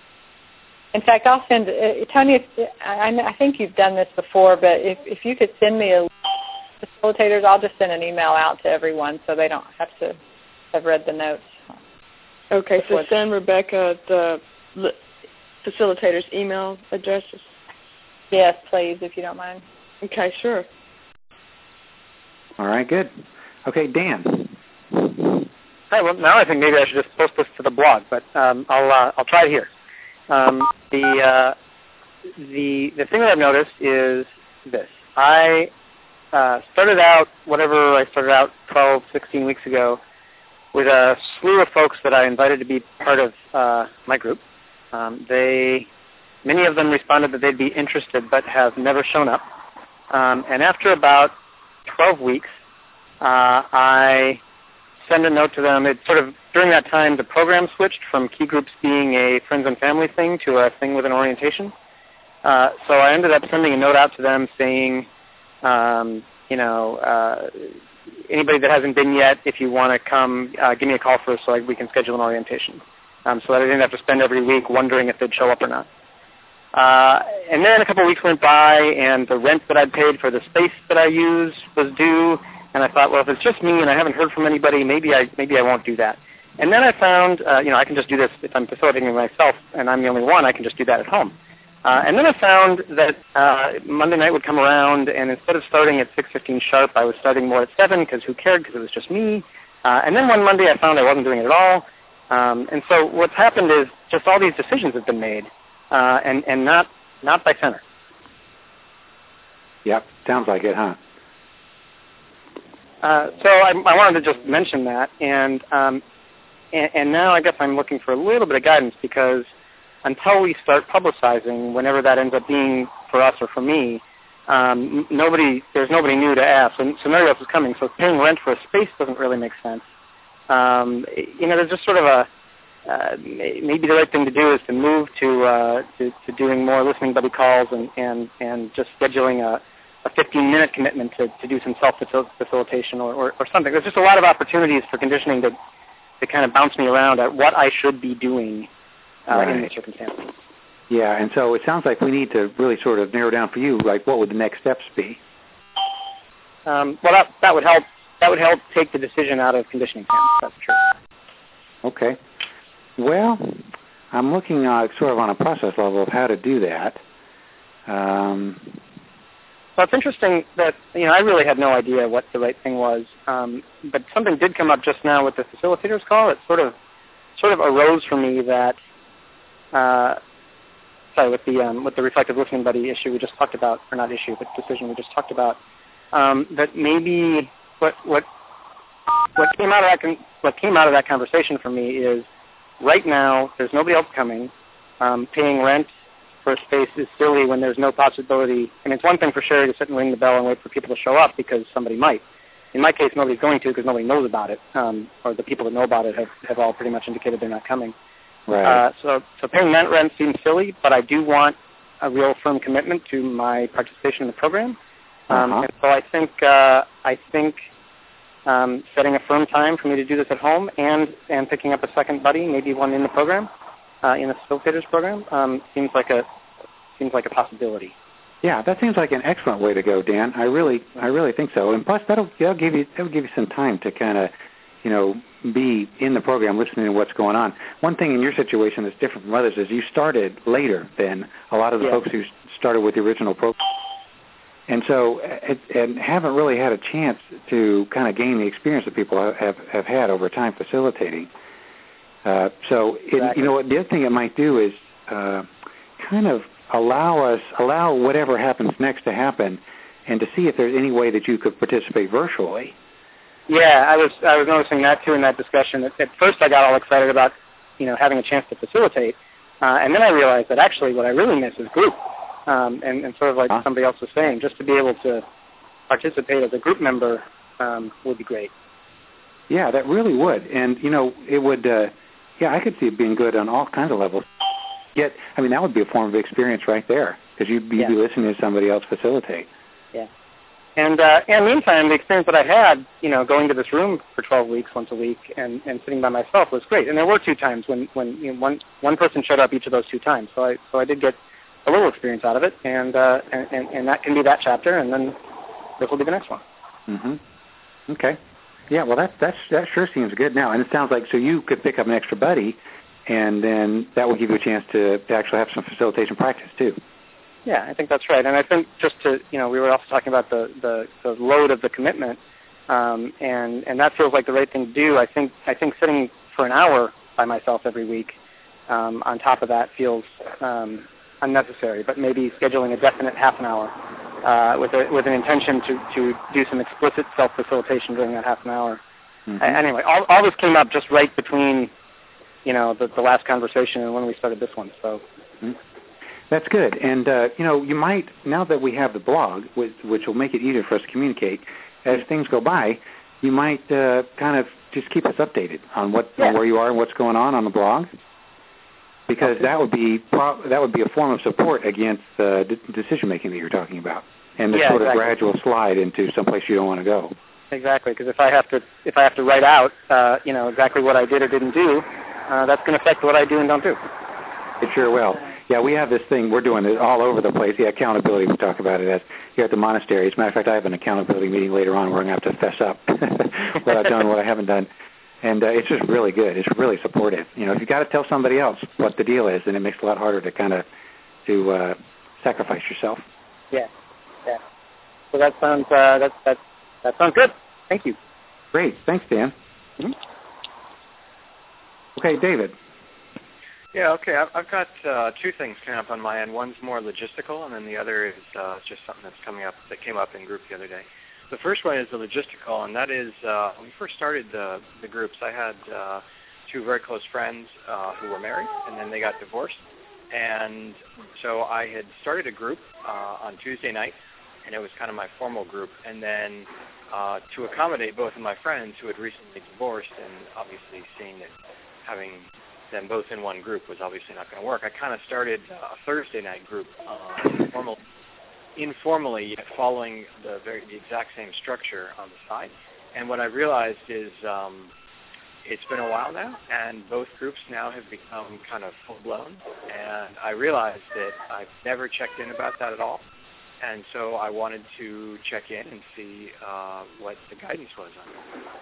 In fact, I'll send uh, Tony. If, I, I think you've done this before, but if if you could send me a facilitators, I'll just send an email out to everyone so they don't have to have read the notes. Okay, so send Rebecca the facilitator's email addresses. Yes, please, if you don't mind. Okay, sure. All right, good. Okay, Dan. Hi. Well, now I think maybe I should just post this to the blog, but um, I'll uh, I'll try it here. Um, the uh, the the thing that I've noticed is this. I uh, started out whatever I started out twelve, sixteen weeks ago with a slew of folks that I invited to be part of uh, my group. Um, they many of them responded that they'd be interested, but have never shown up. Um, and after about twelve weeks, uh, I send a note to them. It sort of during that time the program switched from key groups being a friends and family thing to a thing with an orientation. Uh, so I ended up sending a note out to them saying, um, you know, uh, anybody that hasn't been yet, if you want to come, uh, give me a call first so I, we can schedule an orientation. Um, so that I didn't have to spend every week wondering if they'd show up or not. Uh, and then a couple of weeks went by, and the rent that I'd paid for the space that I used was due. And I thought, well, if it's just me and I haven't heard from anybody, maybe I maybe I won't do that. And then I found, uh, you know, I can just do this if I'm facilitating myself and I'm the only one. I can just do that at home. Uh, and then I found that uh, Monday night would come around, and instead of starting at six fifteen sharp, I was starting more at seven because who cared, because it was just me. Uh, and then one Monday I found I wasn't doing it at all. Um, and so what's happened is just all these decisions have been made, uh, and, and not not by center. Yep, sounds like it, huh? Uh, so I, I wanted to just mention that, and, um, and and now I guess I'm looking for a little bit of guidance, because until we start publicizing, whenever that ends up being for us or for me, um, nobody there's nobody new to ask, so, so nobody else is coming. So paying rent for a space doesn't really make sense. Um, you know, there's just sort of a uh, maybe the right thing to do is to move to uh, to, to doing more listening buddy calls and and and just scheduling a a fifteen minute commitment to, to do some self-facilitation or, or, or something. There's just a lot of opportunities for conditioning to, to kind of bounce me around at what I should be doing uh, right. in these circumstances. Yeah, and so it sounds like we need to really sort of narrow down for you, like what would the next steps be? Um, well, that, that would help. That would help take the decision out of conditioning camps. That's true. Okay. Well, I'm looking uh, sort of on a process level of how to do that. Um, well, it's interesting that, you know, I really had no idea what the right thing was, um, but something did come up just now with the facilitators call. It sort of sort of arose for me that, uh, sorry, with the um, with the reflective listening buddy issue we just talked about, or not issue, but decision we just talked about, um, that maybe what what what came out of that con- what came out of that conversation for me is right now there's nobody else coming. Um, paying rent for a space is silly when there's no possibility. I mean, it's one thing for Sherry to sit and ring the bell and wait for people to show up because somebody might. In my case, nobody's going to because nobody knows about it, um, or the people that know about it have, have all pretty much indicated they're not coming. Right. Uh, so, so paying that rent seems silly, but I do want a real firm commitment to my participation in the program. Um, uh-huh. And so I think uh, I think um, setting a firm time for me to do this at home and and picking up a second buddy, maybe one in the program. Uh, in the facilitators program, um, seems like a seems like a possibility. Yeah, that seems like an excellent way to go, Dan. I really, I really think so. And plus, that'll that'll give you that'll give you some time to kind of, you know, be in the program, listening to what's going on. One thing in your situation that's different from others is you started later than a lot of the yeah. folks who started with the original program, and so and haven't really had a chance to kind of gain the experience that people have have had over time facilitating. Uh, so, it, exactly. you know, what the other thing it might do is uh, kind of allow us, allow whatever happens next to happen, and to see if there's any way that you could participate virtually. Yeah, I was I was noticing that too in that discussion. At, at first, I got all excited about, you know, having a chance to facilitate, uh, and then I realized that actually what I really miss is group, um, and, and sort of like huh? somebody else was saying, just to be able to participate as a group member um, would be great. Yeah, that really would, and you know, it would. Uh, Yeah, I could see it being good on all kinds of levels. Yet, I mean, that would be a form of experience right there, because you'd, you'd yeah. be listening to somebody else facilitate. Yeah. And uh, in the meantime, the experience that I had, you know, going to this room for twelve weeks, once a week, and, and sitting by myself was great. And there were two times when, when you know, one one person showed up each of those two times. So I so I did get a little experience out of it, and uh, and, and, and that can be that chapter, and then this will be the next one. Mm-hmm. Okay. Yeah, well, that that's, that sure seems good now. And it sounds like, so you could pick up an extra buddy, and then that will give you a chance to, to actually have some facilitation practice, too. Yeah, I think that's right. And I think just to, you know, we were also talking about the, the, the load of the commitment, um, and, and that feels like the right thing to do. I think I think sitting for an hour by myself every week um, on top of that feels um, unnecessary, but maybe scheduling a definite half an hour Uh, with a, with an intention to, to do some explicit self-facilitation during that half an hour. Mm-hmm. Uh, anyway, all, all this came up just right between, you know, the, the last conversation and when we started this one. So mm-hmm. That's good. And, uh, you know, you might, now that we have the blog, which, which will make it easier for us to communicate, as things go by, you might uh, kind of just keep us updated on what yeah. on where you are and what's going on on the blog. Because okay. that would be pro- that would be a form of support against the uh, de- decision making that you're talking about, and the yeah, sort exactly. of gradual slide into someplace you don't want to go. Exactly, because if I have to if I have to write out, uh, you know, exactly what I did or didn't do, uh, that's going to affect what I do and don't do. It sure will. Yeah, we have this thing we're doing it all over the place. Yeah, accountability. We talk about it as here at the monastery. As a matter of fact, I have an accountability meeting later on where I'm going to have to fess up what I've done, what I haven't done. And uh, it's just really good. It's really supportive. You know, if you got to tell somebody else what the deal is, then it makes it a lot harder to kind of to uh, sacrifice yourself. Yeah, yeah. So that sounds uh, that that that sounds good. Thank you. Great. Thanks, Dan. Mm-hmm. Okay, David. Yeah. Okay. I've, I've got uh, two things coming up on my end. One's more logistical, and then the other is uh, just something that's coming up that came up in group the other day. The first one is the logistical, and that is uh, when we first started the, the groups, I had uh, two very close friends uh, who were married, and then they got divorced. And so I had started a group uh, on Tuesday night, and it was kind of my formal group. And then uh, to accommodate both of my friends who had recently divorced, and obviously seeing that having them both in one group was obviously not going to work, I kind of started a Thursday night group uh, formal. informally, yet following the very the exact same structure on the side. And what I realized is um, it's been a while now, and both groups now have become kind of full-blown. And I realized that I've never checked in about that at all. And so I wanted to check in and see uh, what the guidance was on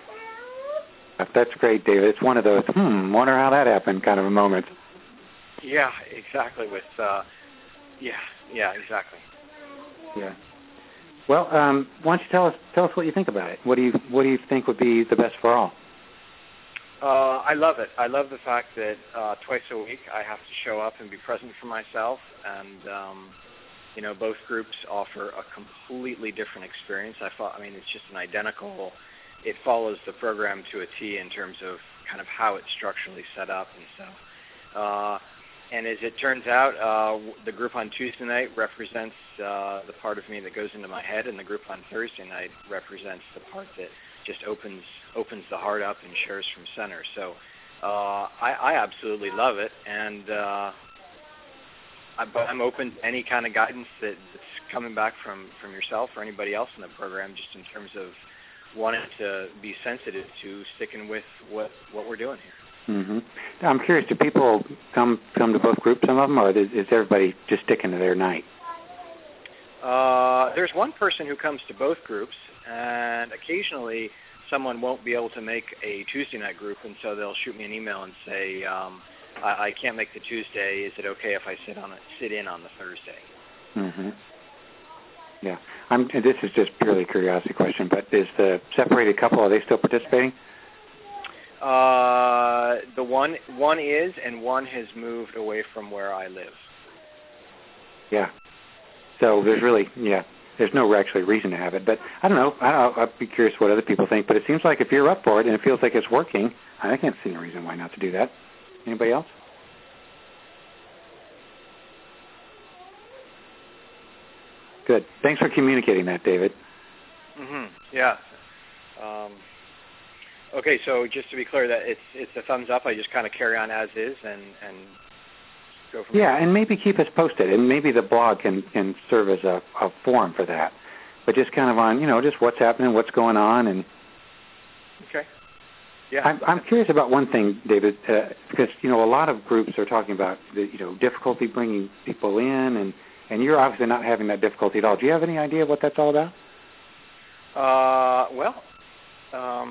it. That's great, David. It's one of those, hmm, wonder how that happened kind of a moment. Yeah, exactly. With uh, Yeah, yeah, exactly. Yeah. Well, um, why don't you tell us tell us what you think about it? What do you what do you think would be the best for all? Uh, I love it. I love the fact that uh, twice a week I have to show up and be present for myself, and um, you know, both groups offer a completely different experience. I thought, I mean, it's just an identical. It follows the program to a T in terms of kind of how it's structurally set up and stuff. Uh, and as it turns out, uh, the group on Tuesday night represents uh, the part of me that goes into my head, and the group on Thursday night represents the part that just opens opens the heart up and shares from center. So uh, I, I absolutely love it, and uh, I, but I'm open to any kind of guidance that, that's coming back from, from yourself or anybody else in the program, just in terms of wanting to be sensitive to sticking with what, what we're doing here. Mm-hmm. I'm curious, do people come come to both groups, some of them, or is, is everybody just sticking to their night? Uh, there's one person who comes to both groups, and occasionally someone won't be able to make a Tuesday night group, and so they'll shoot me an email and say, um, I, I can't make the Tuesday. Is it okay if I sit on it, sit in on the Thursday? Mm-hmm. Yeah. I'm, this is just purely a curiosity question, but is the separated couple, are they still participating? Uh, the one one is, and one has moved away from where I live. Yeah. So there's really, yeah, there's no actually reason to have it. But I don't know. I, I'd be curious what other people think. But it seems like if you're up for it and it feels like it's working, I can't see any reason why not to do that. Anybody else? Good. Thanks for communicating that, David. Mm-hmm. Yeah. Um, okay, so just to be clear, that it's it's a thumbs up. I just kind of carry on as is and, and go from yeah, there. and maybe keep us posted, and maybe the blog can, can serve as a, a forum for that. But just kind of on, you know, just what's happening, what's going on, and okay. Yeah. I'm, I'm curious about one thing, David, uh, because you know a lot of groups are talking about the you know difficulty bringing people in, and, and you're obviously not having that difficulty at all. Do you have any idea what that's all about? Uh, well, um,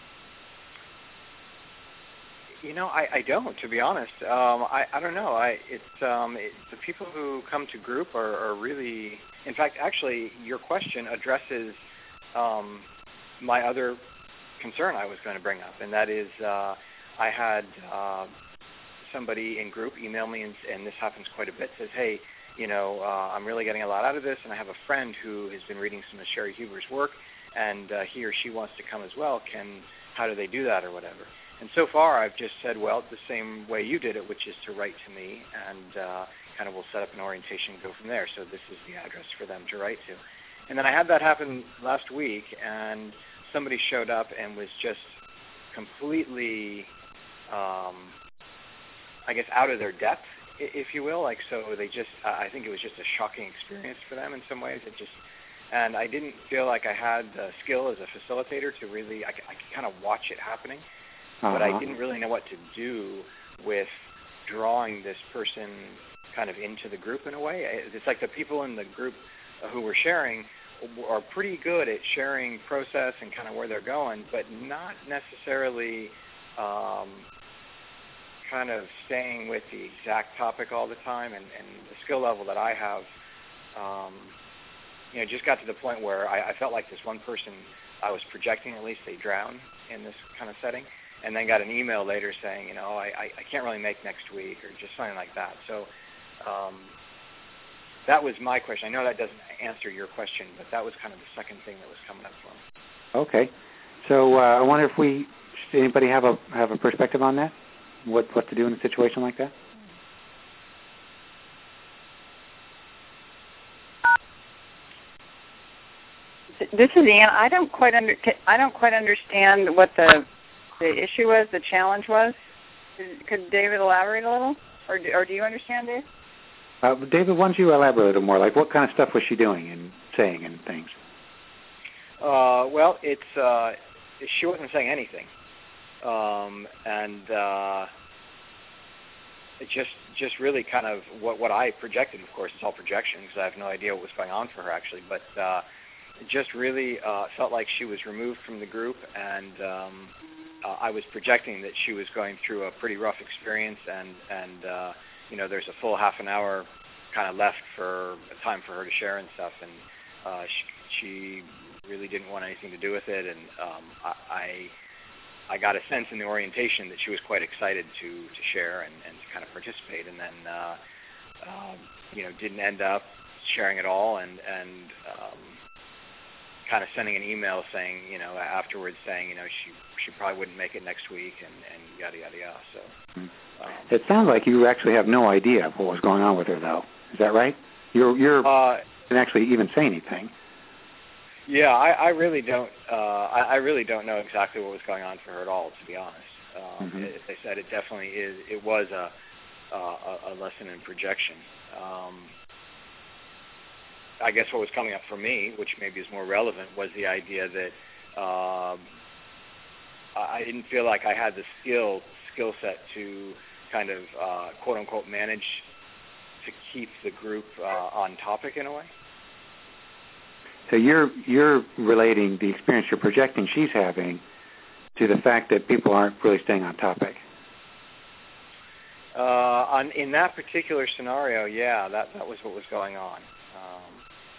you know, I, I don't, to be honest. Um, I, I don't know. I it's um, it, the people who come to group are, are really. In fact, actually, your question addresses um, my other concern I was going to bring up, and that is uh, I had uh, somebody in group email me, and, and this happens quite a bit, says, hey, you know, uh, I'm really getting a lot out of this, and I have a friend who has been reading some of Sherry Huber's work, and uh, he or she wants to come as well. Can how do they do that or whatever? And so far I've just said, well, the same way you did it, which is to write to me, and uh, kind of we'll set up an orientation and go from there. So this is the address for them to write to. And then I had that happen last week, and somebody showed up and was just completely, um, I guess, out of their depth, if you will. Like, so they just, I think it was just a shocking experience for them in some ways. It just, and I didn't feel like I had the skill as a facilitator to really, I, I could kind of watch it happening, uh-huh. but I didn't really know what to do with drawing this person kind of into the group in a way. It's like the people in the group who were sharing are pretty good at sharing process and kind of where they're going, but not necessarily um, kind of staying with the exact topic all the time. And, and the skill level that I have, um, you know, just got to the point where I, I felt like this one person I was projecting, at least they drown in this kind of setting, and then got an email later saying, you know, I, I can't really make next week or just something like that. So um, that was my question. I know that doesn't answer your question, but that was kind of the second thing that was coming up for me. Okay. So uh, I wonder if we, does anybody have a have a perspective on that? What what to do in a situation like that? This is Ann. I don't quite under I don't quite understand what the the issue was, the challenge was. Could David elaborate a little, or do, or do you understand, Dave? Uh, David, why don't you elaborate a little more? Like, what kind of stuff was she doing and saying and things? Uh, well, it's uh, she wasn't saying anything, um, and uh, it just just really kind of what what I projected. Of course, it's all projection because I have no idea what was going on for her actually, but uh, it just really uh, felt like she was removed from the group, and um, uh, I was projecting that she was going through a pretty rough experience, and and uh, you know, there's a full half an hour kind of left for a time for her to share and stuff, and uh, she, she really didn't want anything to do with it, and um, I, I got a sense in the orientation that she was quite excited to, to share and, and to kind of participate, and then uh, um, you know didn't end up sharing it all, and and um, kind of sending an email saying, you know, afterwards saying, you know, she she probably wouldn't make it next week, and, and yada yada yada. So um, it sounds like you actually have no idea of what was going on with her, though. Is that right? You're you're uh, didn't actually even say anything. Yeah, I, I really don't. Uh, I, I really don't know exactly what was going on for her at all, to be honest. Um, mm-hmm. As I said, it definitely is. It was a a, a lesson in projection. Um, I guess what was coming up for me, which maybe is more relevant, was the idea that um, I didn't feel like I had the skill skill set to kind of uh, quote unquote manage to keep the group uh, on topic in a way. So you're you're relating the experience you're projecting she's having to the fact that people aren't really staying on topic. Uh, on in that particular scenario, yeah, that that was what was going on. Um,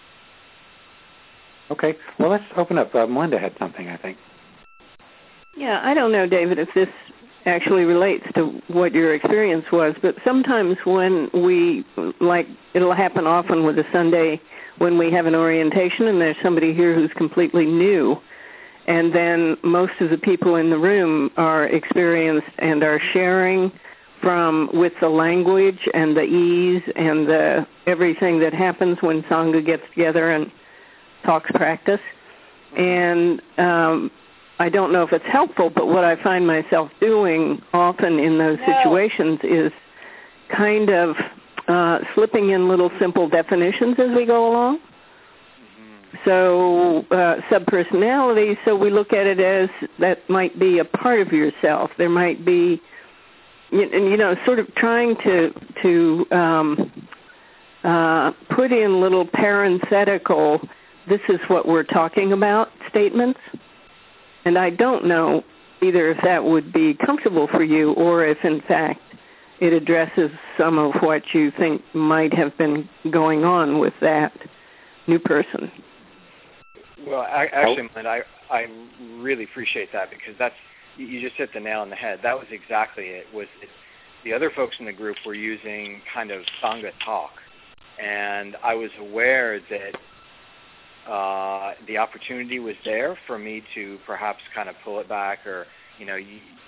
okay, well let's open up. Uh, Melinda had something, I think. Yeah, I don't know, David, if this actually relates to what your experience was, but sometimes when we, like, it'll happen often with a Sunday when we have an orientation and there's somebody here who's completely new, and then most of the people in the room are experienced and are sharing from with the language and the ease and the everything that happens when Sangha gets together and talks practice. And um, I don't know if it's helpful, but what I find myself doing often in those no. situations is kind of uh, slipping in little simple definitions as we go along. Mm-hmm. So uh, subpersonality, so we look at it as that might be a part of yourself. There might be, you, you know, sort of trying to, to um, uh, put in little parenthetical, this is what we're talking about statements. And I don't know either if that would be comfortable for you or if, in fact, it addresses some of what you think might have been going on with that new person. Well, I, actually, Melinda, I, I really appreciate that because that's you just hit the nail on the head. That was exactly it. Was it, the other folks in the group were using kind of Sangha talk, and I was aware that Uh, the opportunity was there for me to perhaps kind of pull it back or, you know,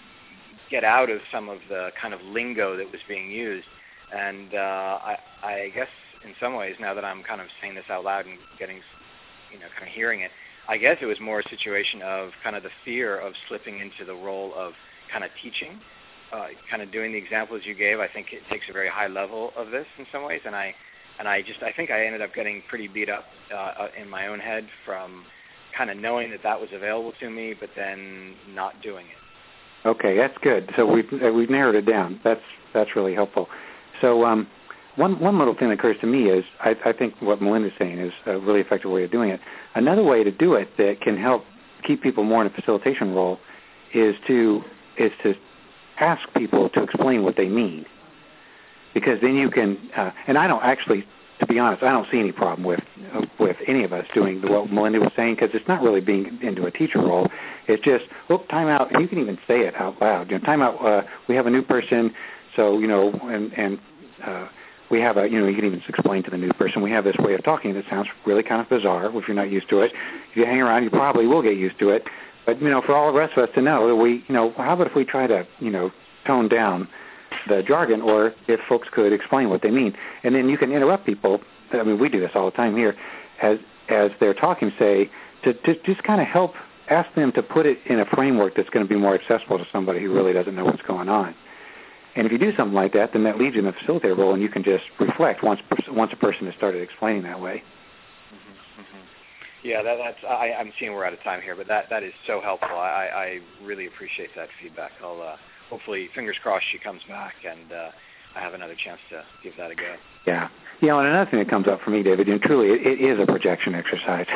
get out of some of the kind of lingo that was being used. And uh, I, I guess in some ways, now that I'm kind of saying this out loud and getting, you know, kind of hearing it, I guess it was more a situation of kind of the fear of slipping into the role of kind of teaching, uh, kind of doing the examples you gave. I think it takes a very high level of this in some ways, and I And I just, I think I ended up getting pretty beat up uh, in my own head from kind of knowing that that was available to me, but then not doing it. Okay, that's good. So we've uh, we've narrowed it down. That's that's really helpful. So um, one one little thing that occurs to me is I, I think what Melinda's saying is a really effective way of doing it. Another way to do it that can help keep people more in a facilitation role is to is to ask people to explain what they mean. Because then you can, uh, and I don't actually, to be honest, I don't see any problem with uh, with any of us doing what Melinda was saying because it's not really being into a teacher role. It's just, oh, time out, and you can even say it out loud. You know, time out. Uh, we have a new person, so you know, and and uh, we have a, you know, you can even explain to the new person. We have this way of talking that sounds really kind of bizarre if you're not used to it. If you hang around, you probably will get used to it. But you know, for all the rest of us to know, that we, you know, how about if we try to, you know, tone down the jargon, or if folks could explain what they mean. And then you can interrupt people. I mean, we do this all the time here. As as they're talking, say, to, to just kind of help, ask them to put it in a framework that's going to be more accessible to somebody who really doesn't know what's going on. And if you do something like that, then that leads you in the facilitator role, and you can just reflect once once a person has started explaining that way. Mm-hmm, mm-hmm. Yeah, that, that's. I, I'm seeing we're out of time here, but that, that is so helpful. I, I really appreciate that feedback. I'll uh, hopefully, fingers crossed, she comes back, and uh, I have another chance to give that a go. Yeah. You know, and another thing that comes up for me, David, and truly, it, it is a projection exercise.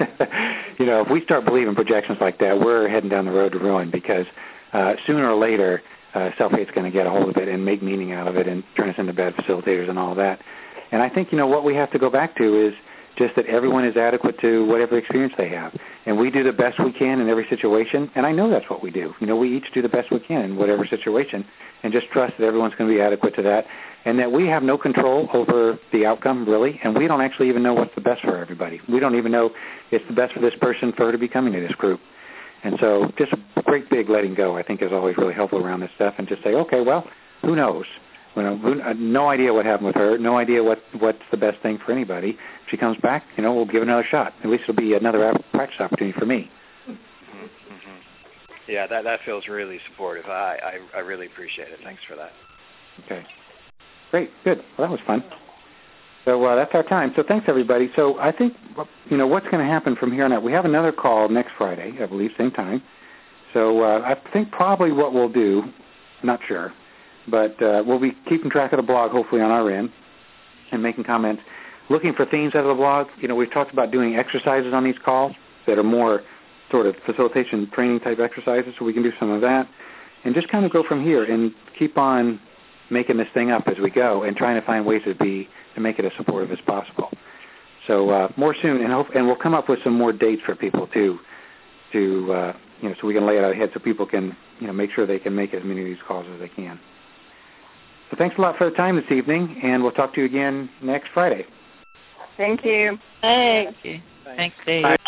You know, if we start believing projections like that, we're heading down the road to ruin because uh, sooner or later, uh, self-hate's going to get a hold of it and make meaning out of it and turn us into bad facilitators and all that. And I think, you know, what we have to go back to is just that everyone is adequate to whatever experience they have. And we do the best we can in every situation, and I know that's what we do. You know, we each do the best we can in whatever situation, and just trust that everyone's going to be adequate to that, and that we have no control over the outcome, really, and we don't actually even know what's the best for everybody. We don't even know it's the best for this person for her to be coming to this group. And so just a great big letting go, I think, is always really helpful around this stuff, and just say, okay, well, who knows? You know, who, uh, no idea what happened with her, no idea what, what's the best thing for anybody. If she comes back, you know, we'll give it another shot. At least it'll be another practice opportunity for me. Mm-hmm, mm-hmm. Yeah, that that feels really supportive. I, I, I really appreciate it. Thanks for that. Okay. Great. Good. Well, that was fun. So uh, that's our time. So thanks, everybody. So I think, you know, what's going to happen from here on out, we have another call next Friday, I believe, same time. So uh, I think probably what we'll do, not sure, but uh, we'll be keeping track of the blog, hopefully, on our end and making comments, looking for themes out of the blog. You know, we've talked about doing exercises on these calls that are more sort of facilitation training type exercises, so we can do some of that and just kind of go from here and keep on making this thing up as we go and trying to find ways to be to make it as supportive as possible. So uh, more soon, and hope, and we'll come up with some more dates for people too, to uh, you know, so we can lay it out ahead so people can, you know, make sure they can make as many of these calls as they can. So thanks a lot for the time this evening, and we'll talk to you again next Friday. Thank you. Thank you. Thanks, Dave. Bye.